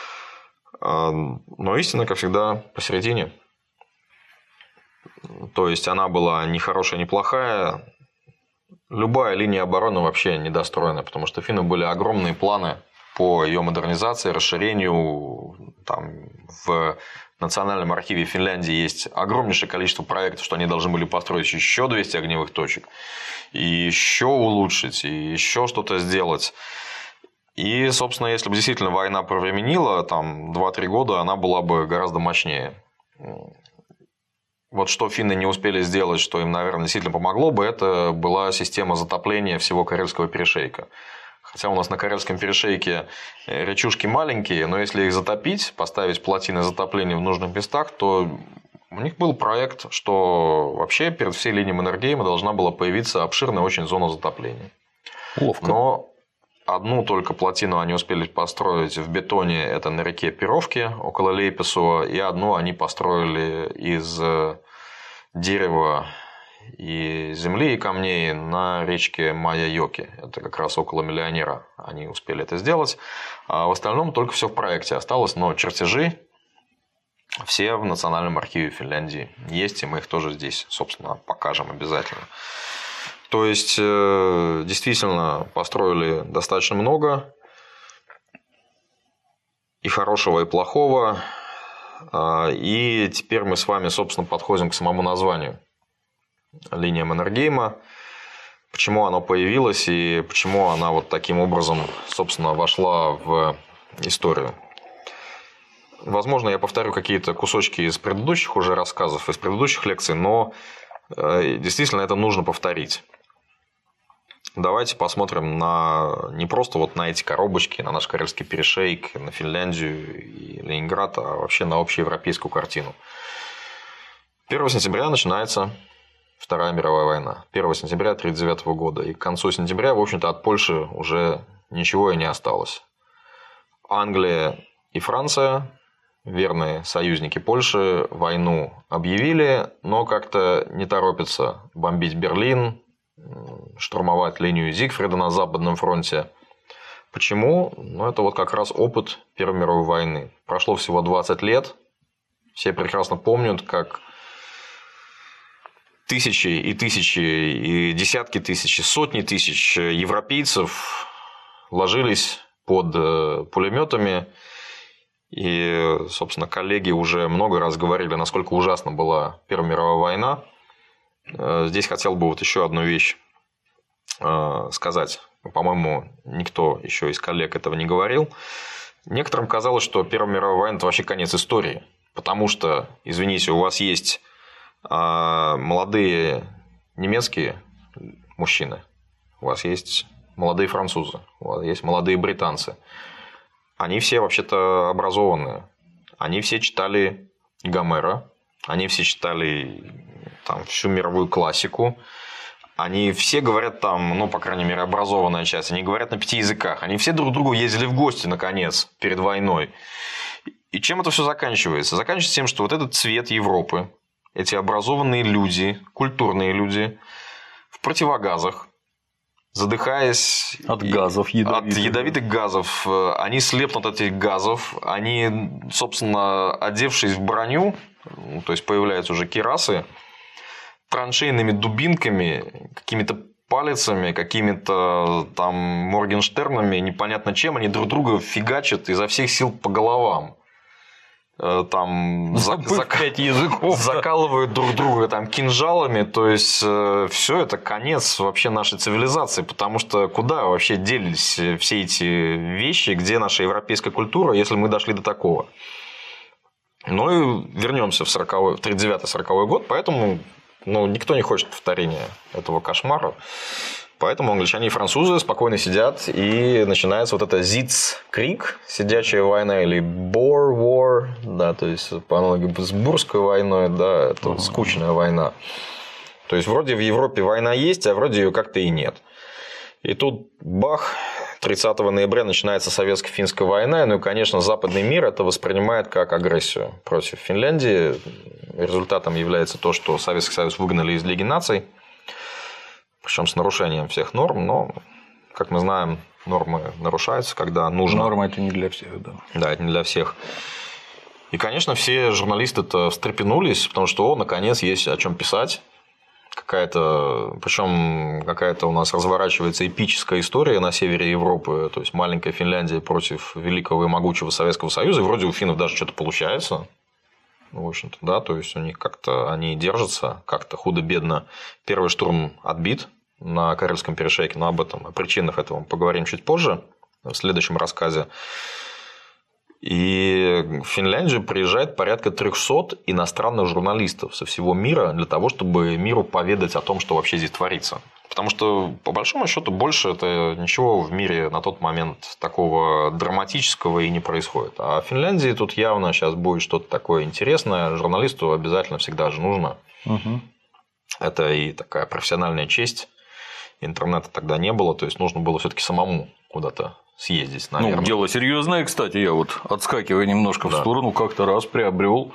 Но истина, как всегда, посередине. То есть она была ни хорошая, ни плохая. Любая линия обороны вообще недостроена, потому что финны были огромные планы по ее модернизации, расширению. Там, в Национальном архиве Финляндии есть огромнейшее количество проектов, что они должны были построить еще двести огневых точек, и еще улучшить, и еще что-то сделать. И, собственно, если бы действительно война провременила, там два-три года, она была бы гораздо мощнее. Вот что финны не успели сделать, что им, наверное, действительно помогло бы, это была система затопления всего Карельского перешейка. Хотя у нас на Карельском перешейке речушки маленькие, но если их затопить, поставить плотины затопления в нужных местах, то у них был проект, что вообще перед всей линией Маннергейма должна была появиться обширная очень зона затопления. Ловко. Но одну только плотину они успели построить в бетоне, это на реке Перовки, около Лейпесуа, и одну они построили из дерева и земли, и камней на речке Майя-Йоки. Это как раз около Миллионера они успели это сделать. А в остальном только все в проекте осталось, но чертежи все в Национальном архиве Финляндии есть, и мы их тоже здесь, собственно, покажем обязательно. То есть, действительно, построили достаточно много и хорошего, и плохого. И теперь мы с вами, собственно, подходим к самому названию. Линия Маннергейма. Почему она появилась и почему она вот таким образом, собственно, вошла в историю. Возможно, я повторю какие-то кусочки из предыдущих уже рассказов, из предыдущих лекций, но действительно это нужно повторить. Давайте посмотрим на не просто вот на эти коробочки, на наш Карельский перешейк, на Финляндию и Ленинград, а вообще на общеевропейскую картину. первого сентября начинается Вторая мировая война. первого сентября тысяча девятьсот тридцать девятого года. И к концу сентября, в общем-то, от Польши уже ничего и не осталось. Англия и Франция, верные союзники Польши, войну объявили, но как-то не торопятся бомбить Берлин, штурмовать линию Зигфрида на Западном фронте. Почему? Ну, это вот как раз опыт Первой мировой войны. Прошло всего двадцать лет. Все прекрасно помнят, как тысячи и тысячи, и десятки тысяч, и сотни тысяч европейцев ложились под пулеметами. И, собственно, коллеги уже много раз говорили, насколько ужасна была Первая мировая война. Здесь хотел бы вот еще одну вещь сказать. По-моему, никто еще из коллег этого не говорил. Некоторым казалось, что Первая мировая война – это вообще конец истории. Потому что, извините, у вас есть молодые немецкие мужчины, у вас есть молодые французы, у вас есть молодые британцы. Они все вообще-то образованные. Они все читали Гомера, они все читали там всю мировую классику. Они все говорят там, ну, по крайней мере, образованная часть, они говорят на пяти языках. Они все друг к другу ездили в гости, наконец, перед войной. И чем это все заканчивается? Заканчивается тем, что вот этот цвет Европы, эти образованные люди, культурные люди в противогазах, задыхаясь от газов ядовитых. От ядовитых газов, они слепнут от этих газов, они, собственно, одевшись в броню, то есть появляются уже кирасы, траншейными дубинками, какими-то палицами, какими-то там Моргенштернами, непонятно чем, они друг друга фигачат изо всех сил по головам. Там зак... пять языков, закалывают друг друга там кинжалами, то есть все это конец вообще нашей цивилизации, потому что куда вообще делись все эти вещи, где наша европейская культура, если мы дошли до такого? Ну и вернемся в сороковой, в тридцать девятый сороковой год, поэтому ну, никто не хочет повторения этого кошмара. Поэтому англичане и французы спокойно сидят, и начинается вот эта Зиц-крик, сидячая война, или Boer War, да, то есть по аналогии с Бурской войной, да, это uh-huh. скучная война. То есть вроде в Европе война есть, а вроде ее как-то и нет. И тут бах, тридцатого ноября начинается советско-финская война, ну и, конечно, западный мир это воспринимает как агрессию против Финляндии. Результатом является то, что Советский Союз выгнали из Лиги наций, причем с нарушением всех норм, но, как мы знаем, нормы нарушаются, когда нужно. Нормы это не для всех, да. Да, это не для всех. И, конечно, все журналисты-то встрепенулись, потому что, о, наконец, есть о чем писать. Какая-то, причем какая-то у нас разворачивается эпическая история на севере Европы, то есть маленькая Финляндия против великого и могучего Советского Союза, и вроде у финнов даже что-то получается. В общем-то, да, то есть у них как-то они держатся, как-то худо-бедно. Первый штурм отбит на Карельском перешейке, но об этом, о причинах этого мы поговорим чуть позже, в следующем рассказе. И в Финляндию приезжает порядка трехсот иностранных журналистов со всего мира для того, чтобы миру поведать о том, что вообще здесь творится. Потому что, по большому счету, больше это ничего в мире на тот момент такого драматического и не происходит. А в Финляндии тут явно сейчас будет что-то такое интересное. Журналисту обязательно всегда же нужно. Угу. Это и такая профессиональная честь. Интернета тогда не было, то есть нужно было все-таки самому куда-то съездить, наверное. Ну, дело серьезное, кстати, я вот отскакивая немножко да. в сторону, как-то раз приобрел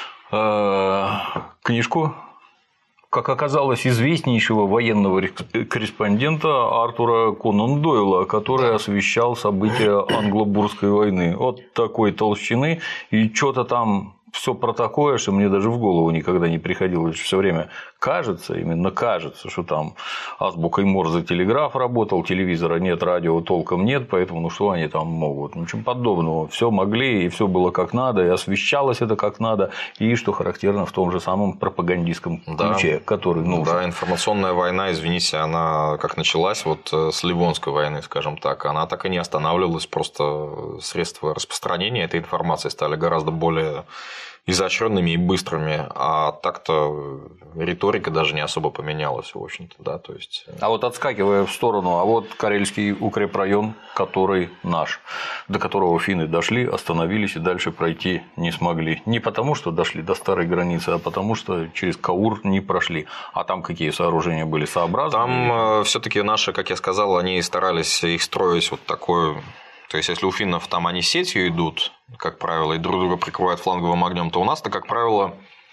э, книжку, как оказалось, известнейшего военного корреспондента Артура Конан Дойла, который освещал события Англо-Бурской войны. Вот такой толщины, и что-то там все про такое, что мне даже в голову никогда не приходило. Все время кажется, именно кажется, что там азбукой Морзе телеграф работал, телевизора нет, радио толком нет, поэтому ну что они там могут? Ничего подобного. Все могли, и все было как надо, и освещалось это как надо, и, что характерно, в том же самом пропагандистском ключе, да. который нужен. Да, информационная война, извините, она как началась вот с Ливонской войны, скажем так, она так и не останавливалась, просто средства распространения этой информации стали гораздо более изощренными и быстрыми, а так-то риторика даже не особо поменялась, в общем-то, да, то есть. А вот отскакивая в сторону, а вот Карельский укрепрайон, который наш, до которого финны дошли, остановились и дальше пройти не смогли. Не потому, что дошли до старой границы, а потому, что через Каур не прошли. А там какие сооружения были сообразны? Там все-таки наши, как я сказал, они старались их строить вот такой. То есть, если у финнов там они сетью идут, как правило, и друг друга прикрывают фланговым огнем, то у нас-то, как правило,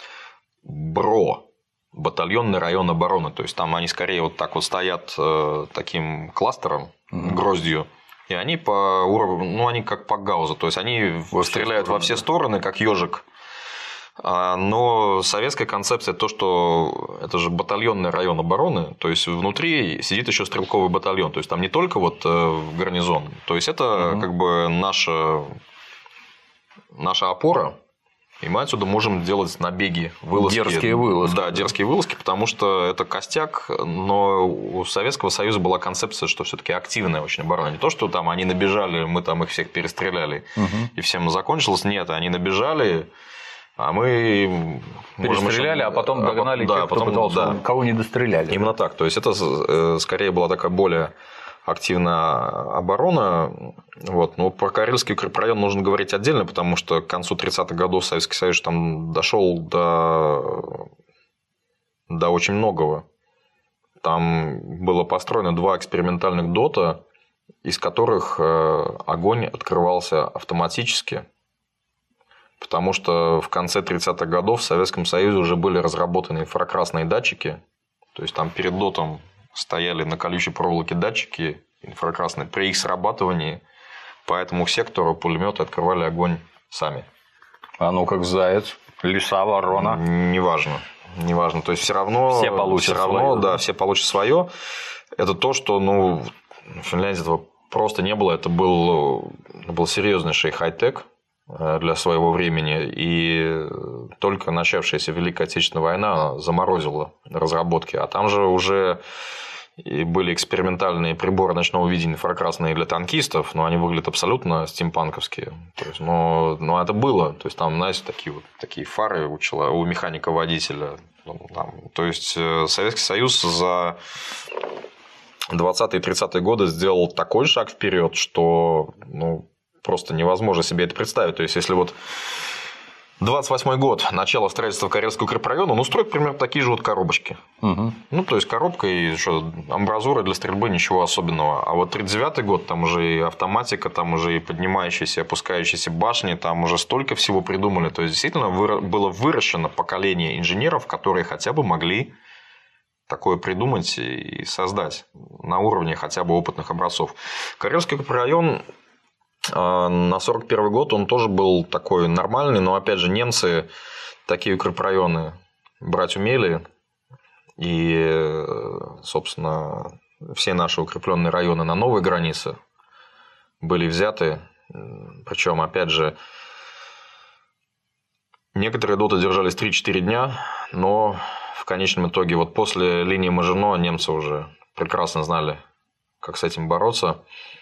БРО, батальонный район обороны. То есть, там они скорее вот так вот стоят э, таким кластером, mm-hmm. гроздью, и они по уровню, ну, они как по гаузу, то есть, они во стреляют стороны, во все стороны, как ежик. Но советская концепция то, что это же батальонный район обороны, то есть внутри сидит еще стрелковый батальон, то есть там не только вот гарнизон, то есть это угу. как бы наша, наша опора, и мы отсюда можем делать набеги, вылазки. Дерзкие вылазки. Да, дерзкие вылазки, потому что это костяк, но у Советского Союза была концепция, что все-таки активная очень оборона. Не то, что там они набежали, мы там их всех перестреляли, угу. и всем закончилось. Нет, они набежали. А мы перестреляли, еще... а потом догнали а, тех, да, кто потом, пытался, да. кого не достреляли. Именно так. То есть, это скорее была такая более активная оборона. Вот. Но про Карельский укрепрайон нужно говорить отдельно, потому что к концу тридцатых годов Советский Союз там дошел до... до очень многого. Там было построено два экспериментальных дота, из которых огонь открывался автоматически. Потому что в конце тридцатых годов в Советском Союзе уже были разработаны инфракрасные датчики. То есть, там перед дотом стояли на колючей проволоке датчики инфракрасные. При их срабатывании по этому сектору пулеметы открывали огонь сами. А ну как заяц, лиса, ворона. Неважно. Неважно. То есть, все равно, все получат все равно, свое. Да, все получат свое. Это то, что ну, в Финляндии этого просто не было. Это был, был серьезнейший хай-тек для своего времени, и только начавшаяся Великая Отечественная война заморозила разработки, а там же уже и были экспериментальные приборы ночного видения инфракрасные для танкистов, но они выглядят абсолютно стимпанковские. То есть, но, но это было. То есть, там, знаете, такие, вот, такие фары у, человека, у механика-водителя. Там, то есть, Советский Союз за двадцатые-тридцатые годы сделал такой шаг вперед, что ну, просто невозможно себе это представить. То есть, если вот двадцать восьмой год, начало строительства Карельского укрепрайона, он устроит примерно такие же вот коробочки. Угу. Ну, то есть, коробка и что, амбразура для стрельбы, ничего особенного. А вот тридцать девятый год, там уже и автоматика, там уже и поднимающиеся, опускающиеся башни, там уже столько всего придумали. То есть, действительно, было выращено поколение инженеров, которые хотя бы могли такое придумать и создать на уровне хотя бы опытных образцов. Карельский укрепрайон на сорок первый год он тоже был такой нормальный, но опять же немцы такие укрепрайоны брать умели, и, собственно, все наши укрепленные районы на новой границе были взяты, причем, опять же, некоторые доты держались три-четыре дня, но в конечном итоге вот после линии Мажино немцы уже прекрасно знали, как с этим бороться.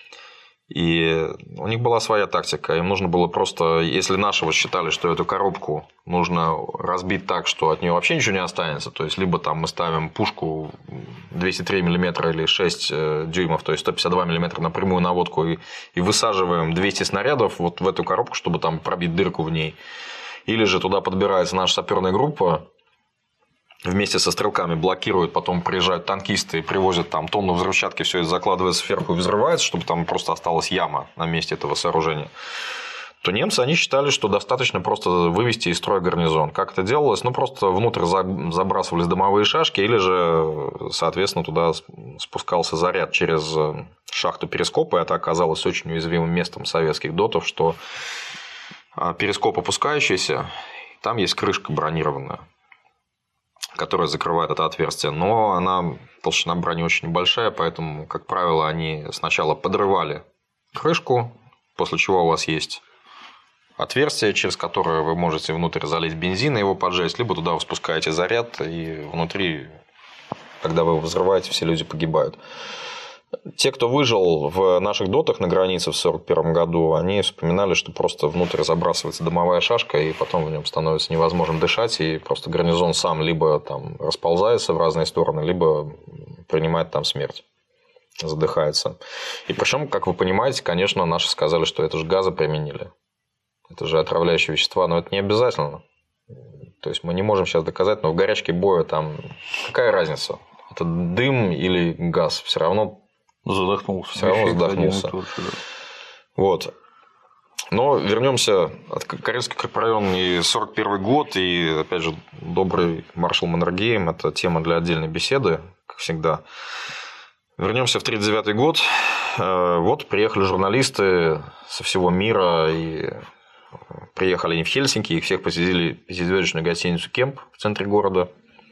И у них была своя тактика. Им нужно было просто, если наши вот считали, что эту коробку нужно разбить так, что от нее вообще ничего не останется, то есть либо там мы ставим пушку двести три миллиметра или шесть дюймов, то есть сто пятьдесят два миллиметра на прямую наводку и, и высаживаем двести снарядов вот в эту коробку, чтобы там пробить дырку в ней. Или же туда подбирается наша саперная группа, вместе со стрелками блокируют, потом приезжают танкисты и привозят там тонну взрывчатки, все это закладывается сверху и взрывается, чтобы там просто осталась яма на месте этого сооружения. То немцы, они считали, что достаточно просто вывести из строя гарнизон. Как это делалось? Ну, просто внутрь забрасывались дымовые шашки, или же, соответственно, туда спускался заряд через шахту перископа. Это оказалось очень уязвимым местом советских дотов, что перископ опускающийся, там есть крышка бронированная, которая закрывает это отверстие, но она, толщина брони очень небольшая, поэтому, как правило, они сначала подрывали крышку, после чего у вас есть отверстие, через которое вы можете внутрь залить бензин и его поджечь, либо туда вы спускаете заряд, и внутри, когда вы его взрываете, все люди погибают. Те, кто выжил в наших дотах на границе в сорок первом году, они вспоминали, что просто внутрь забрасывается дымовая шашка, и потом в нем становится невозможно дышать, и просто гарнизон сам либо там расползается в разные стороны, либо принимает там смерть, задыхается. И причем, как вы понимаете, конечно, наши сказали, что это же газы применили, это же отравляющие вещества, но это не обязательно. То есть мы не можем сейчас доказать, но в горячке боя там какая разница? Это дым или газ? Все равно задохнулся. Все равно задохнулся. Вот. Но вернемся от Карельский укрепрайон и сорок первый год, и опять же добрый маршал Маннергейм, это тема для отдельной беседы, как всегда. Вернемся в тридцать девятый год. Вот приехали журналисты со всего мира, и приехали они в Хельсинки, их всех посетили пятизвездочную гостиницу «Кемп» в центре города.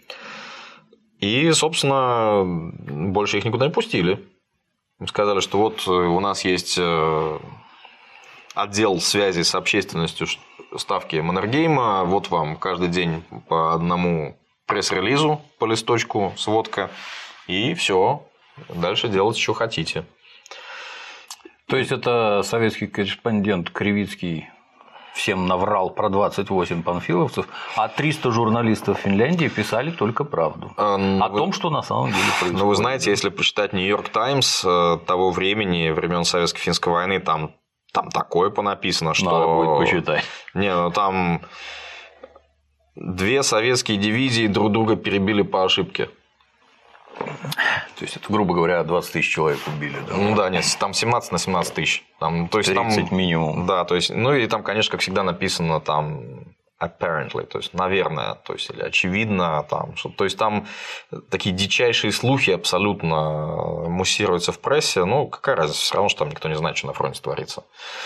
И, собственно, больше их никуда не пустили. Им сказали, что вот у нас есть отдел связи с общественностью ставки Маннергейма, вот вам каждый день по одному пресс-релизу, по листочку, сводка, и все, дальше делать, что хотите. То есть, это советский корреспондент Кривицкий всем наврал про двадцать восемь панфиловцев, а триста журналистов Финляндии писали только правду. А, ну, о вы... том, что на самом деле происходит. Ну, вы знаете, если почитать Нью-Йорк Таймс того времени, времен Советско-финской войны, там, там такое понаписано, что... Надо будет почитать. Не, ну там две советские дивизии друг друга перебили по ошибке. То есть, это, грубо говоря, двадцать тысяч человек убили, да? Ну да, нет, там семнадцать на семнадцать тысяч. Там, то есть, тридцать там, минимум. Да, то есть, ну и там, конечно, как всегда написано там apparently, то есть, наверное, то есть, или очевидно, там, что, то есть, там такие дичайшие слухи абсолютно муссируются в прессе. Ну, какая разница, все равно, что там никто не знает, что на фронте творится.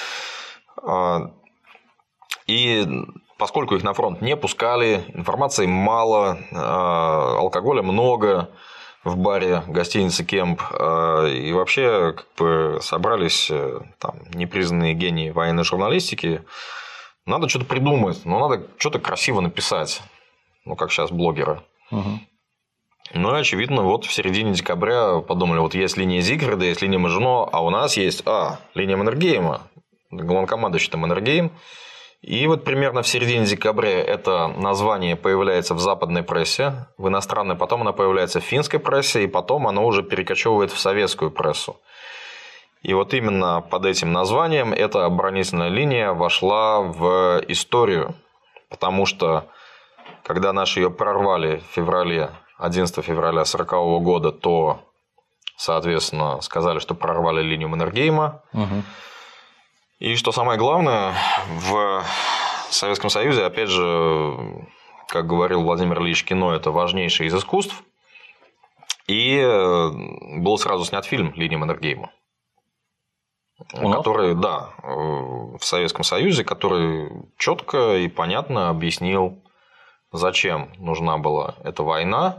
И поскольку их на фронт не пускали, информации мало, алкоголя много в баре гостиницы «Кемп», и вообще как бы собрались там непризнанные гении военной журналистики. Надо что-то придумать, но надо что-то красиво написать, ну как сейчас блогеры. Угу. Ну и, очевидно, вот в середине декабря подумали, вот есть линия Зигфрида, есть линия Мажино, а у нас есть, а, линия Маннергейма, главнокомандующий там Маннергейм. И вот примерно в середине декабря это название появляется в западной прессе, в иностранной, потом оно появляется в финской прессе, и потом оно уже перекочевывает в советскую прессу. И вот именно под этим названием эта оборонительная линия вошла в историю, потому что когда наши ее прорвали в феврале, одиннадцатого февраля сорокового года, то, соответственно, сказали, что прорвали линию Маннергейма. Угу. И что самое главное, в Советском Союзе, опять же, как говорил Владимир Ильич, кино – это важнейшее из искусств. И был сразу снят фильм «Линия Маннергейма», который, да, в Советском Союзе, который четко и понятно объяснил, зачем нужна была эта война.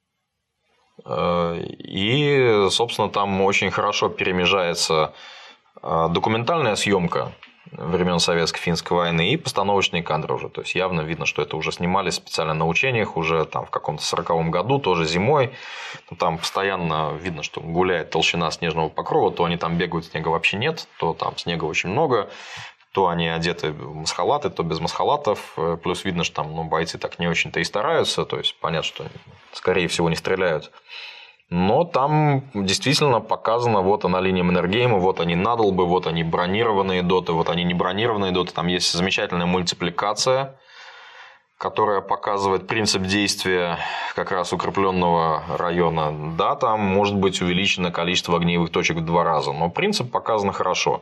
И, собственно, там очень хорошо перемежается документальная съемка времен Советско-финской войны и постановочные кадры уже. То есть явно видно, что это уже снимали специально на учениях уже там в каком-то сороковом году, тоже зимой. Там постоянно видно, что гуляет толщина снежного покрова, то они там бегают, снега вообще нет, то там снега очень много, то они одеты в масхалаты, то без масхалатов. Плюс видно, что там ну, бойцы так не очень-то и стараются, то есть понятно, что скорее всего не стреляют. Но там действительно показано, вот она линия Маннергейма, вот они надолбы, вот они бронированные доты, вот они не бронированные доты. Там есть замечательная мультипликация, которая показывает принцип действия как раз укрепленного района. Да, там может быть увеличено количество огневых точек в два раза, но принцип показан хорошо.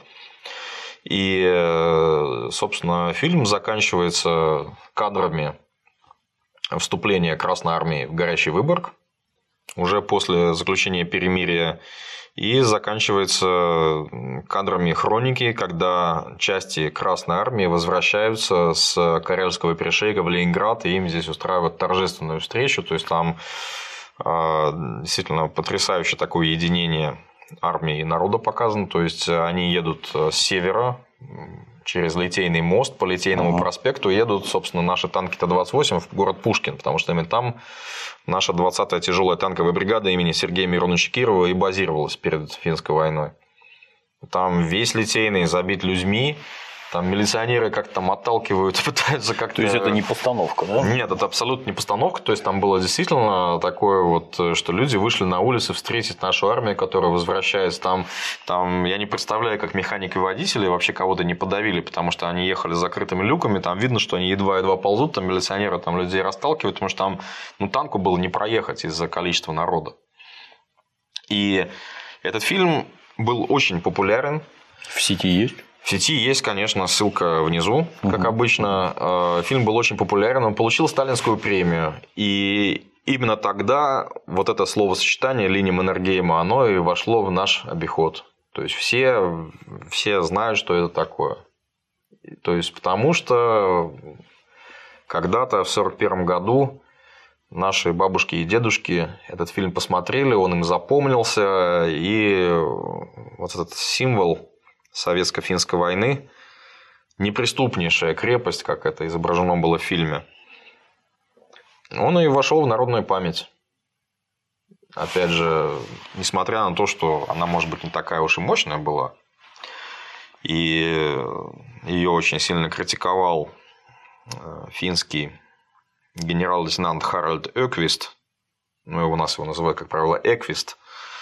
И, собственно, фильм заканчивается кадрами вступления Красной Армии в горячий Выборг уже после заключения перемирия, и заканчивается кадрами хроники, когда части Красной Армии возвращаются с Карельского перешейка в Ленинград, и им здесь устраивают торжественную встречу. То есть там действительно потрясающее такое единение армии и народа показано. То есть они едут с севера через Литейный мост по Литейному ага. проспекту, едут, собственно, наши танки Т двадцать восемь в город Пушкин, потому что именно там наша двадцатая тяжелая танковая бригада имени Сергея Мироновича Кирова и базировалась перед финской войной. Там весь Литейный забит людьми, там милиционеры как-то там отталкивают, пытаются как-то... То есть это не постановка, да? Нет, это абсолютно не постановка. То есть там было действительно такое вот, что люди вышли на улицы встретить нашу армию, которая возвращается. Там, там я не представляю, как механики и водители вообще кого-то не подавили, потому что они ехали с закрытыми люками. Там видно, что они едва-едва ползут, там милиционеры там людей расталкивают, потому что там ну, танку было не проехать из-за количества народа. И этот фильм был очень популярен. В сети есть? В сети есть, конечно, ссылка внизу, как угу. обычно. Фильм был очень популярен, он получил сталинскую премию. И именно тогда вот это словосочетание «линия Маннергейма», оно и вошло в наш обиход. То есть все, все знают, что это такое. То есть потому что когда-то в сорок первом году наши бабушки и дедушки этот фильм посмотрели, он им запомнился, и вот этот символ Советско-финской войны, неприступнейшая крепость, как это изображено было в фильме, он и вошел в народную память. Опять же, несмотря на то, что она, может быть, не такая уж и мощная была, и ее очень сильно критиковал финский генерал-лейтенант Харальд Эквист, ну, у нас его называют, как правило, Эквист,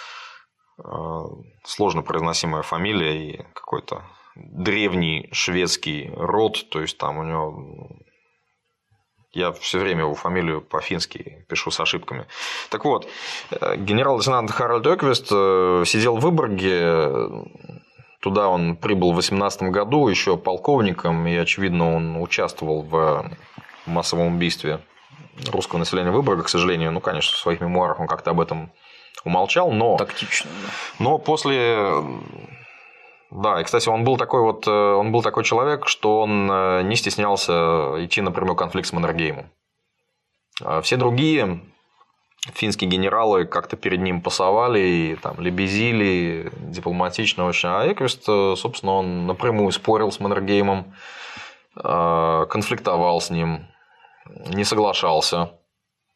сложно произносимая фамилия и какой-то древний шведский род, то есть там у него... Я все время его фамилию по-фински пишу с ошибками. Так вот, генерал-лейтенант Харальд Эквист сидел в Выборге, туда он прибыл в две тысячи восемнадцатом году еще полковником, и, очевидно, он участвовал в массовом убийстве русского населения Выборга, к сожалению. Ну, конечно, в своих мемуарах он как-то об этом умолчал, но... Тактично, да. Но после... Да, и, кстати, он был такой вот... Он был такой человек, что он не стеснялся идти на прямой конфликт с Маннергеймом. Все другие финские генералы как-то перед ним пасовали, и, там, лебезили дипломатично очень. А Эквист, собственно, он напрямую спорил с Маннергеймом, конфликтовал с ним, не соглашался.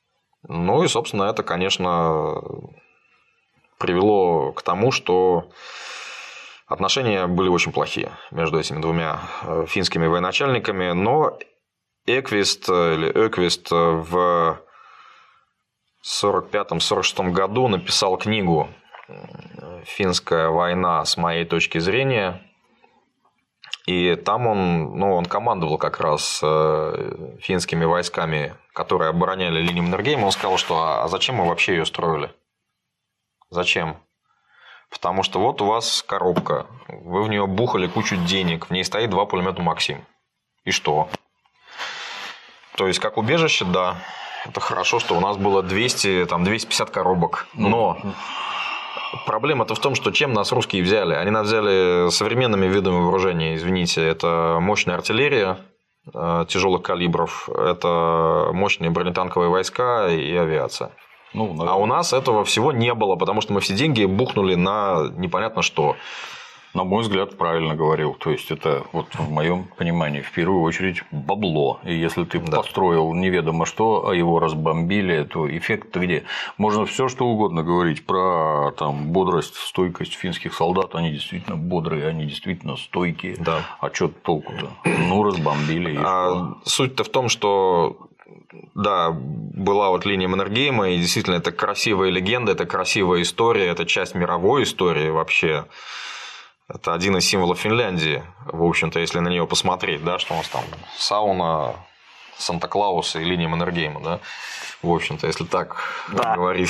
Ну и, собственно, это, конечно, привело к тому, что отношения были очень плохие между этими двумя финскими военачальниками, но Эквист или Ökvist в сорок пятом — сорок шестом году написал книгу «Финская война с моей точки зрения». И там он, ну, он командовал как раз финскими войсками, которые обороняли линию Маннергейма. Он сказал, что а зачем мы вообще ее строили? Зачем? Потому что вот у вас коробка, вы в нее бухали кучу денег, в ней стоит два пулемета «Максим». И что? То есть, как убежище, да, это хорошо, что у нас было двести, там, двести пятьдесят коробок. Но проблема-то в том, что чем нас русские взяли? Они нас взяли современными видами вооружения, извините. Это мощная артиллерия тяжелых калибров, это мощные бронетанковые войска и авиация. Ну, а у нас этого всего не было, потому что мы все деньги бухнули на непонятно что. На мой взгляд, правильно говорил. То есть, это вот в моем понимании в первую очередь бабло. И если ты да. построил неведомо что, а его разбомбили, то эффект-то где? Можно все что угодно говорить про там, бодрость, стойкость финских солдат. Они действительно бодрые, они действительно стойкие. Да. А что толку-то? Ну, разбомбили. И а суть-то в том, что да, была вот линия Маннергейма, и действительно это красивая легенда, это красивая история, это часть мировой истории вообще. Это один из символов Финляндии, в общем-то, если на нее посмотреть, да, что у нас там сауна, Санта-Клаус и линия Маннергейма, да, в общем-то, если так да. говорить.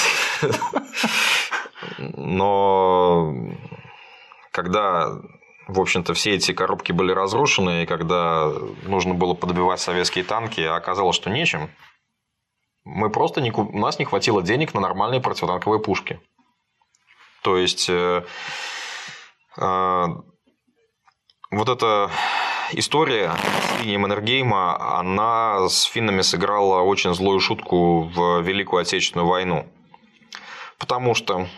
Но когда, в общем-то, все эти коробки были разрушены, и когда нужно было подбивать советские танки, оказалось, что нечем, мы просто не, у нас не хватило денег на нормальные противотанковые пушки. То есть вот эта история с линией Маннергейма, она с финнами сыграла очень злую шутку в Великую Отечественную войну. Потому что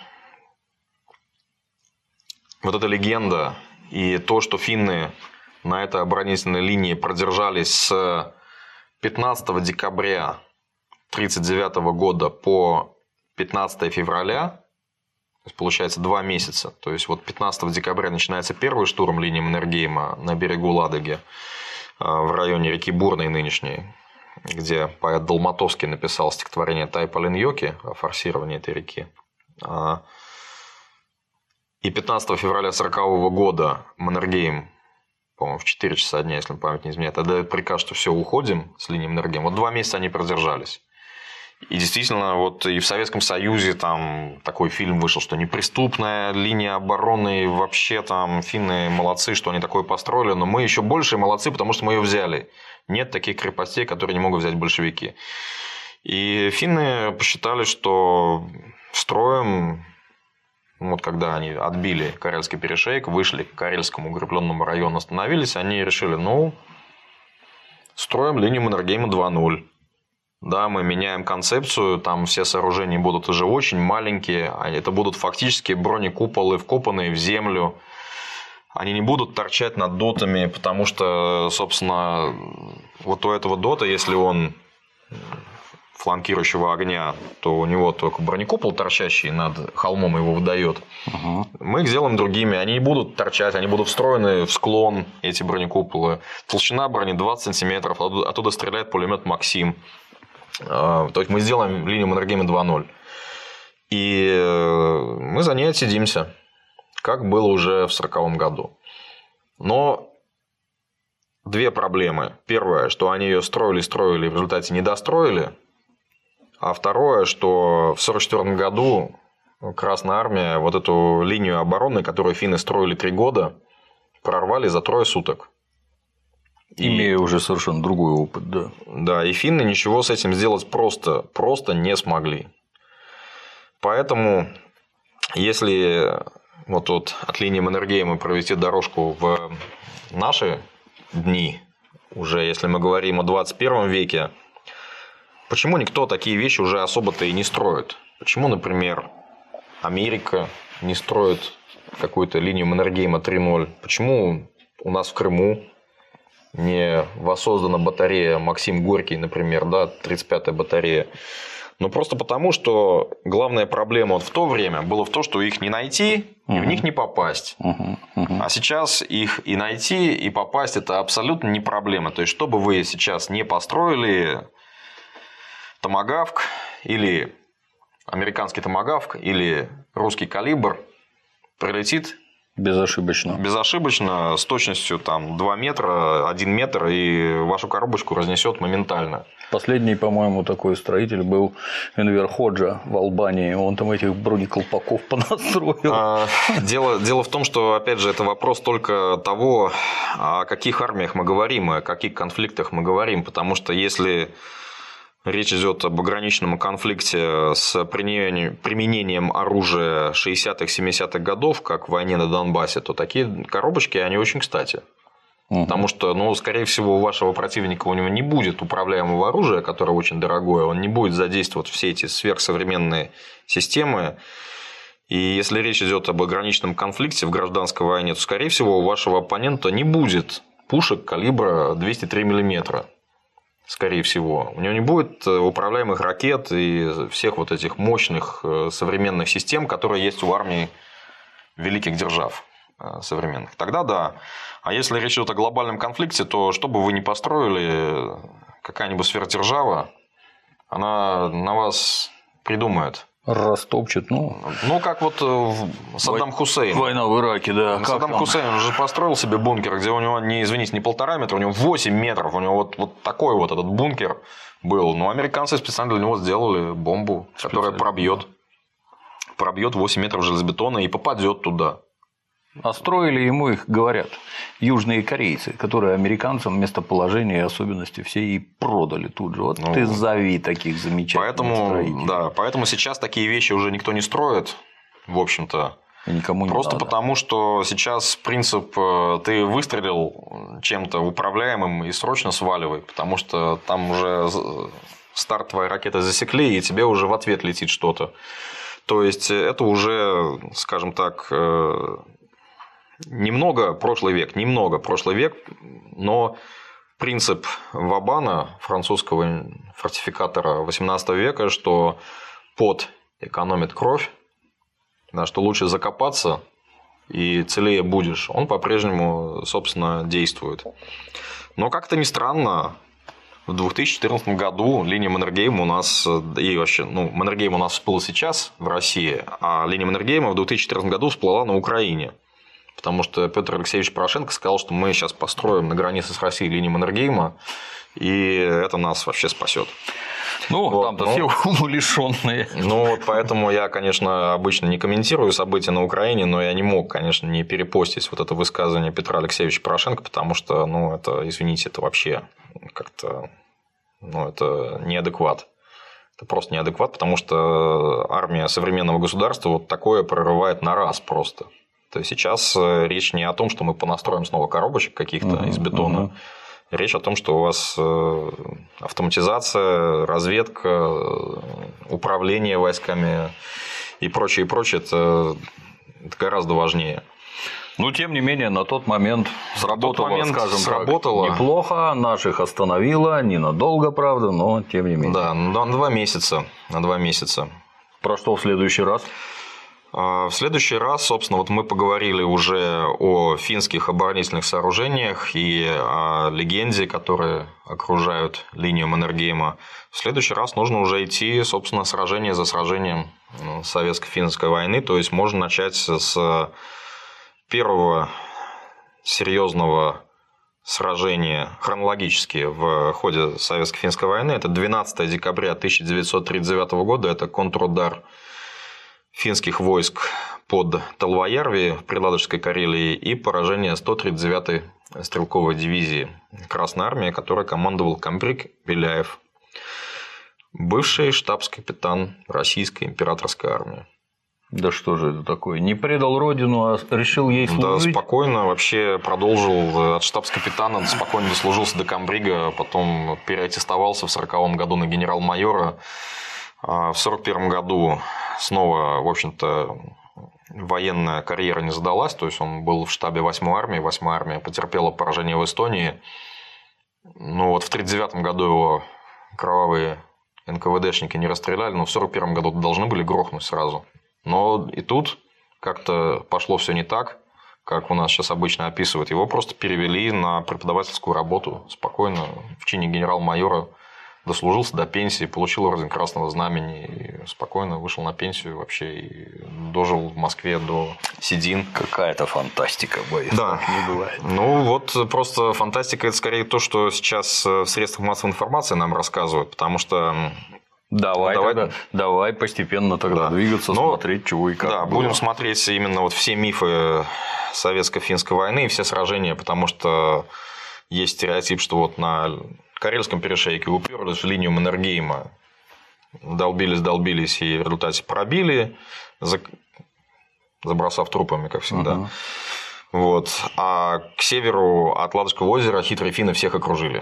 вот эта легенда и то, что финны на этой оборонительной линии продержались с пятнадцатого декабря тысяча девятьсот тридцать девятого года по пятнадцатого февраля, получается два месяца. То есть вот пятнадцатого декабря начинается первый штурм линии Маннергейма на берегу Ладоги в районе реки Бурной нынешней, где поэт Долматовский написал стихотворение «Тайпалин-Йоки» о форсировании этой реки. И пятнадцатого февраля сорокового года Маннергейм, по-моему, в четыре часа дня, если память не изменяет, отдает приказ, что все, уходим с линии Маннергейма. Вот два месяца они продержались. И действительно, вот и в Советском Союзе там такой фильм вышел, что неприступная линия обороны, и вообще там финны молодцы, что они такое построили, но мы еще больше молодцы, потому что мы ее взяли. Нет таких крепостей, которые не могут взять большевики. И финны посчитали, что строим, вот когда они отбили Карельский перешейк, вышли к Карельскому укрепленному району, остановились, они решили, ну, строим линию Маннергейма два ноль. Да, мы меняем концепцию, там все сооружения будут уже очень маленькие, это будут фактически бронекуполы, вкопанные в землю. Они не будут торчать над дотами, потому что, собственно, вот у этого дота, если он фланкирующего огня, то у него только бронекупол торчащий над холмом его выдает. Угу. Мы их сделаем другими, они не будут торчать, они будут встроены в склон, эти бронекуполы. Толщина брони двадцать сантиметров, оттуда стреляет пулемет «Максим». То есть мы сделаем линию Маннергейма два ноль. И мы за ней отсидимся, как было уже в сороковом году. Но две проблемы. Первое, что они ее строили, строили и в результате не достроили. А второе, что в сорок четвёртом году Красная Армия вот эту линию обороны, которую финны строили три года, прорвали за трое суток. Имея и... уже совершенно другой опыт, да. Да, и финны ничего с этим сделать просто, просто не смогли. Поэтому, если вот, вот от линии Маннергейма провести дорожку в наши дни, уже если мы говорим о двадцать первом веке, почему никто такие вещи уже особо-то и не строит? Почему, например, Америка не строит какую-то линию Маннергейма три ноль? Почему у нас в Крыму не воссоздана батарея Максим Горький, например, да, тридцать пятая батарея? Но просто потому, что главная проблема вот в то время была в том, что их не найти и uh-huh. в них не попасть. Uh-huh. Uh-huh. А сейчас их и найти, и попасть – это абсолютно не проблема. То есть, что бы вы сейчас не построили, томагавк или американский томагавк или русский калибр прилетит безошибочно. Безошибочно, с точностью там, два метра, один метр, и вашу коробочку разнесет моментально. Последний, по-моему, такой строитель был Энвер Ходжа в Албании. Он там этих бронеколпаков понастроил. А, дело, дело в том, что, опять же, это вопрос только того, о каких армиях мы говорим, и о каких конфликтах мы говорим. Потому что если речь идет об ограниченном конфликте с применением оружия шестидесятых-семидесятых годов, как в войне на Донбассе, то такие коробочки, они очень кстати. Угу. Потому что, ну, скорее всего, у вашего противника у него не будет управляемого оружия, которое очень дорогое, он не будет задействовать все эти сверхсовременные системы. И если речь идет об ограниченном конфликте в гражданской войне, то, скорее всего, у вашего оппонента не будет пушек калибра двести три миллиметра. Скорее всего. У него не будет управляемых ракет и всех вот этих мощных современных систем, которые есть у армии великих держав современных. Тогда да. А если речь идет о глобальном конфликте, то что бы вы ни построили, какая-нибудь сверхдержава, она на вас придумает. Растопчет, ну... Ну, как вот Саддам Хусейн. Война в Ираке, да. Саддам Хусейн, он же построил себе бункер, где у него, не, извините, не полтора метра, у него восемь метров. У него вот, вот такой вот этот бункер был. Но американцы специально для него сделали бомбу, которая пробьет, пробьет восемь метров железобетона и попадет туда. А строили ему их, говорят, южные корейцы, которые американцам местоположение и особенности все и продали тут же. Вот ну, ты зови таких замечательных поэтому, строителей. Да, поэтому сейчас такие вещи уже никто не строит, в общем-то. И никому не Просто надо. Потому, что сейчас принцип ты выстрелил чем-то управляемым и срочно сваливай, потому что там уже старт твоей ракеты засекли, и тебе уже в ответ летит что-то. То есть это уже, скажем так, немного прошлый век, немного прошлый век, но принцип Вабана, французского фортификатора восемнадцатого века, что пот экономит кровь, да, что лучше закопаться и целее будешь, он по-прежнему, собственно, действует. Но как-то ни странно, в две тысячи четырнадцатом году линия Маннергейма у нас, и вообще, ну, Маннергейм у нас всплыл сейчас в России, а линия Маннергейма в две тысячи четырнадцатом году всплыла на Украине. Потому что Петр Алексеевич Порошенко сказал, что мы сейчас построим на границе с Россией линию Маннергейма, и это нас вообще спасет. Ну, вот, там-то ну, все умалишенные. Ну, вот поэтому я, конечно, обычно не комментирую события на Украине, но я не мог, конечно, не перепостить вот это высказывание Петра Алексеевича Порошенко, потому что, ну, это, извините, это вообще как-то, ну, это неадекват. Это просто неадекват, потому что армия современного государства вот такое прорывает на раз просто. То есть сейчас речь не о том, что мы понастроим снова коробочек каких-то uh-huh, из бетона. Uh-huh. Речь о том, что у вас автоматизация, разведка, управление войсками и прочее, и прочее, это, это гораздо важнее. Но, тем не менее, на тот момент сработало, момент скажем сработало. так, неплохо, наших остановило, ненадолго, правда, но тем не менее. Да, на два месяца. На два месяца. Про что в следующий раз? В следующий раз, собственно, вот мы поговорили уже о финских оборонительных сооружениях и о легенде, которые окружают линию Маннергейма. В следующий раз нужно уже идти, собственно, сражение за сражением советско-финской войны. То есть можно начать с первого серьезного сражения хронологически в ходе советско-финской войны. Это двенадцатого декабря тысяча девятьсот тридцать девятого года. Это контрудар финских войск под Талвоярви в Приладожской Карелии и поражение сто тридцать девятой стрелковой дивизии Красной Армии, которой командовал комбриг Беляев, бывший штабс-капитан Российской императорской армии. Да что же это такое? Не предал родину, а решил ей служить? Да, спокойно вообще продолжил от штабс-капитана, спокойно дослужился до комбрига, потом переаттестовался в сороковом году на генерал-майора. В сорок первом году снова, в общем-то, военная карьера не задалась, то есть он был в штабе восьмой армии, восьмая армия потерпела поражение в Эстонии, но вот в тридцать девятом году его кровавые эн ка вэ дэшники не расстреляли, но в сорок первом году должны были грохнуть сразу. Но и тут как-то пошло все не так, как у нас сейчас обычно описывают. Его просто перевели на преподавательскую работу спокойно в чине генерал-майора. Дослужился до пенсии, получил орден Красного Знамени и спокойно вышел на пенсию вообще и дожил в Москве до седин. Какая-то фантастика, боюсь, да. Так не бывает. Ну, вот просто фантастика – это скорее то, что сейчас в средствах массовой информации нам рассказывают, потому что… Давай, давай, тогда, давай постепенно тогда да. двигаться, Но, смотреть, чего и как. Да, было. будем смотреть именно вот все мифы советско-финской войны и все сражения, потому что есть стереотип, что вот на Карельском перешейке уперлись в линию Маннергейма, долбились, долбились и в результате пробили, забросав трупами, как всегда. Uh-huh. Вот. А к северу от Ладожского озера хитрые финны всех окружили.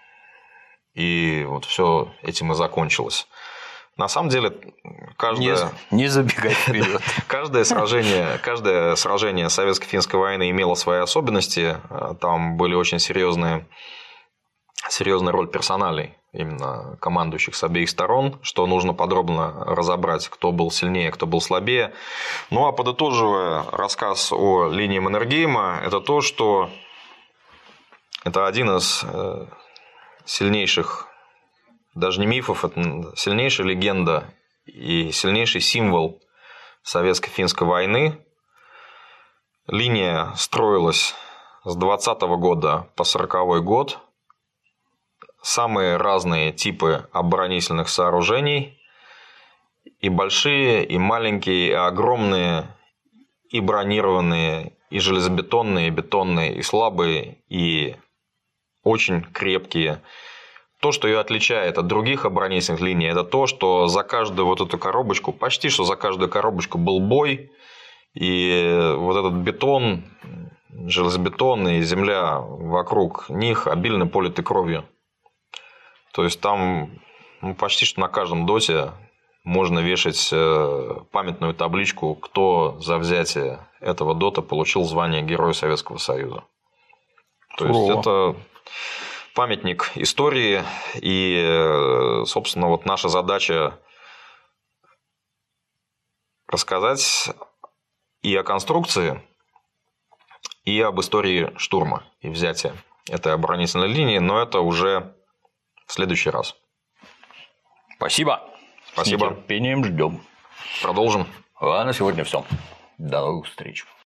И вот все этим и закончилось. На самом деле, каждое... Не, не забегай вперед. каждое сражение, каждое сражение советско-финской войны имело свои особенности. Там были очень серьезные, серьезная роль персоналей, именно командующих с обеих сторон, что нужно подробно разобрать, кто был сильнее, кто был слабее. Ну а подытоживая рассказ о линии Маннергейма, это то, что это один из сильнейших, даже не мифов, это сильнейшая легенда и сильнейший символ советско-финской войны. Линия строилась с двадцатого года по сороковой год. Самые разные типы оборонительных сооружений. И большие, и маленькие, и огромные, и бронированные, и железобетонные, и бетонные, и слабые, и очень крепкие. То, что ее отличает от других оборонительных линий, это то, что за каждую вот эту коробочку, почти что за каждую коробочку был бой, и вот этот бетон, железобетон и земля вокруг них обильно политы кровью. То есть там ну, почти что на каждом доте можно вешать памятную табличку, кто за взятие этого дота получил звание Героя Советского Союза. То есть О. это памятник истории, и, собственно, вот наша задача рассказать и о конструкции, и об истории штурма и взятия этой оборонительной линии, но это уже в следующий раз. Спасибо. Спасибо. С нетерпением ждем. Продолжим. А на сегодня все. До новых встреч.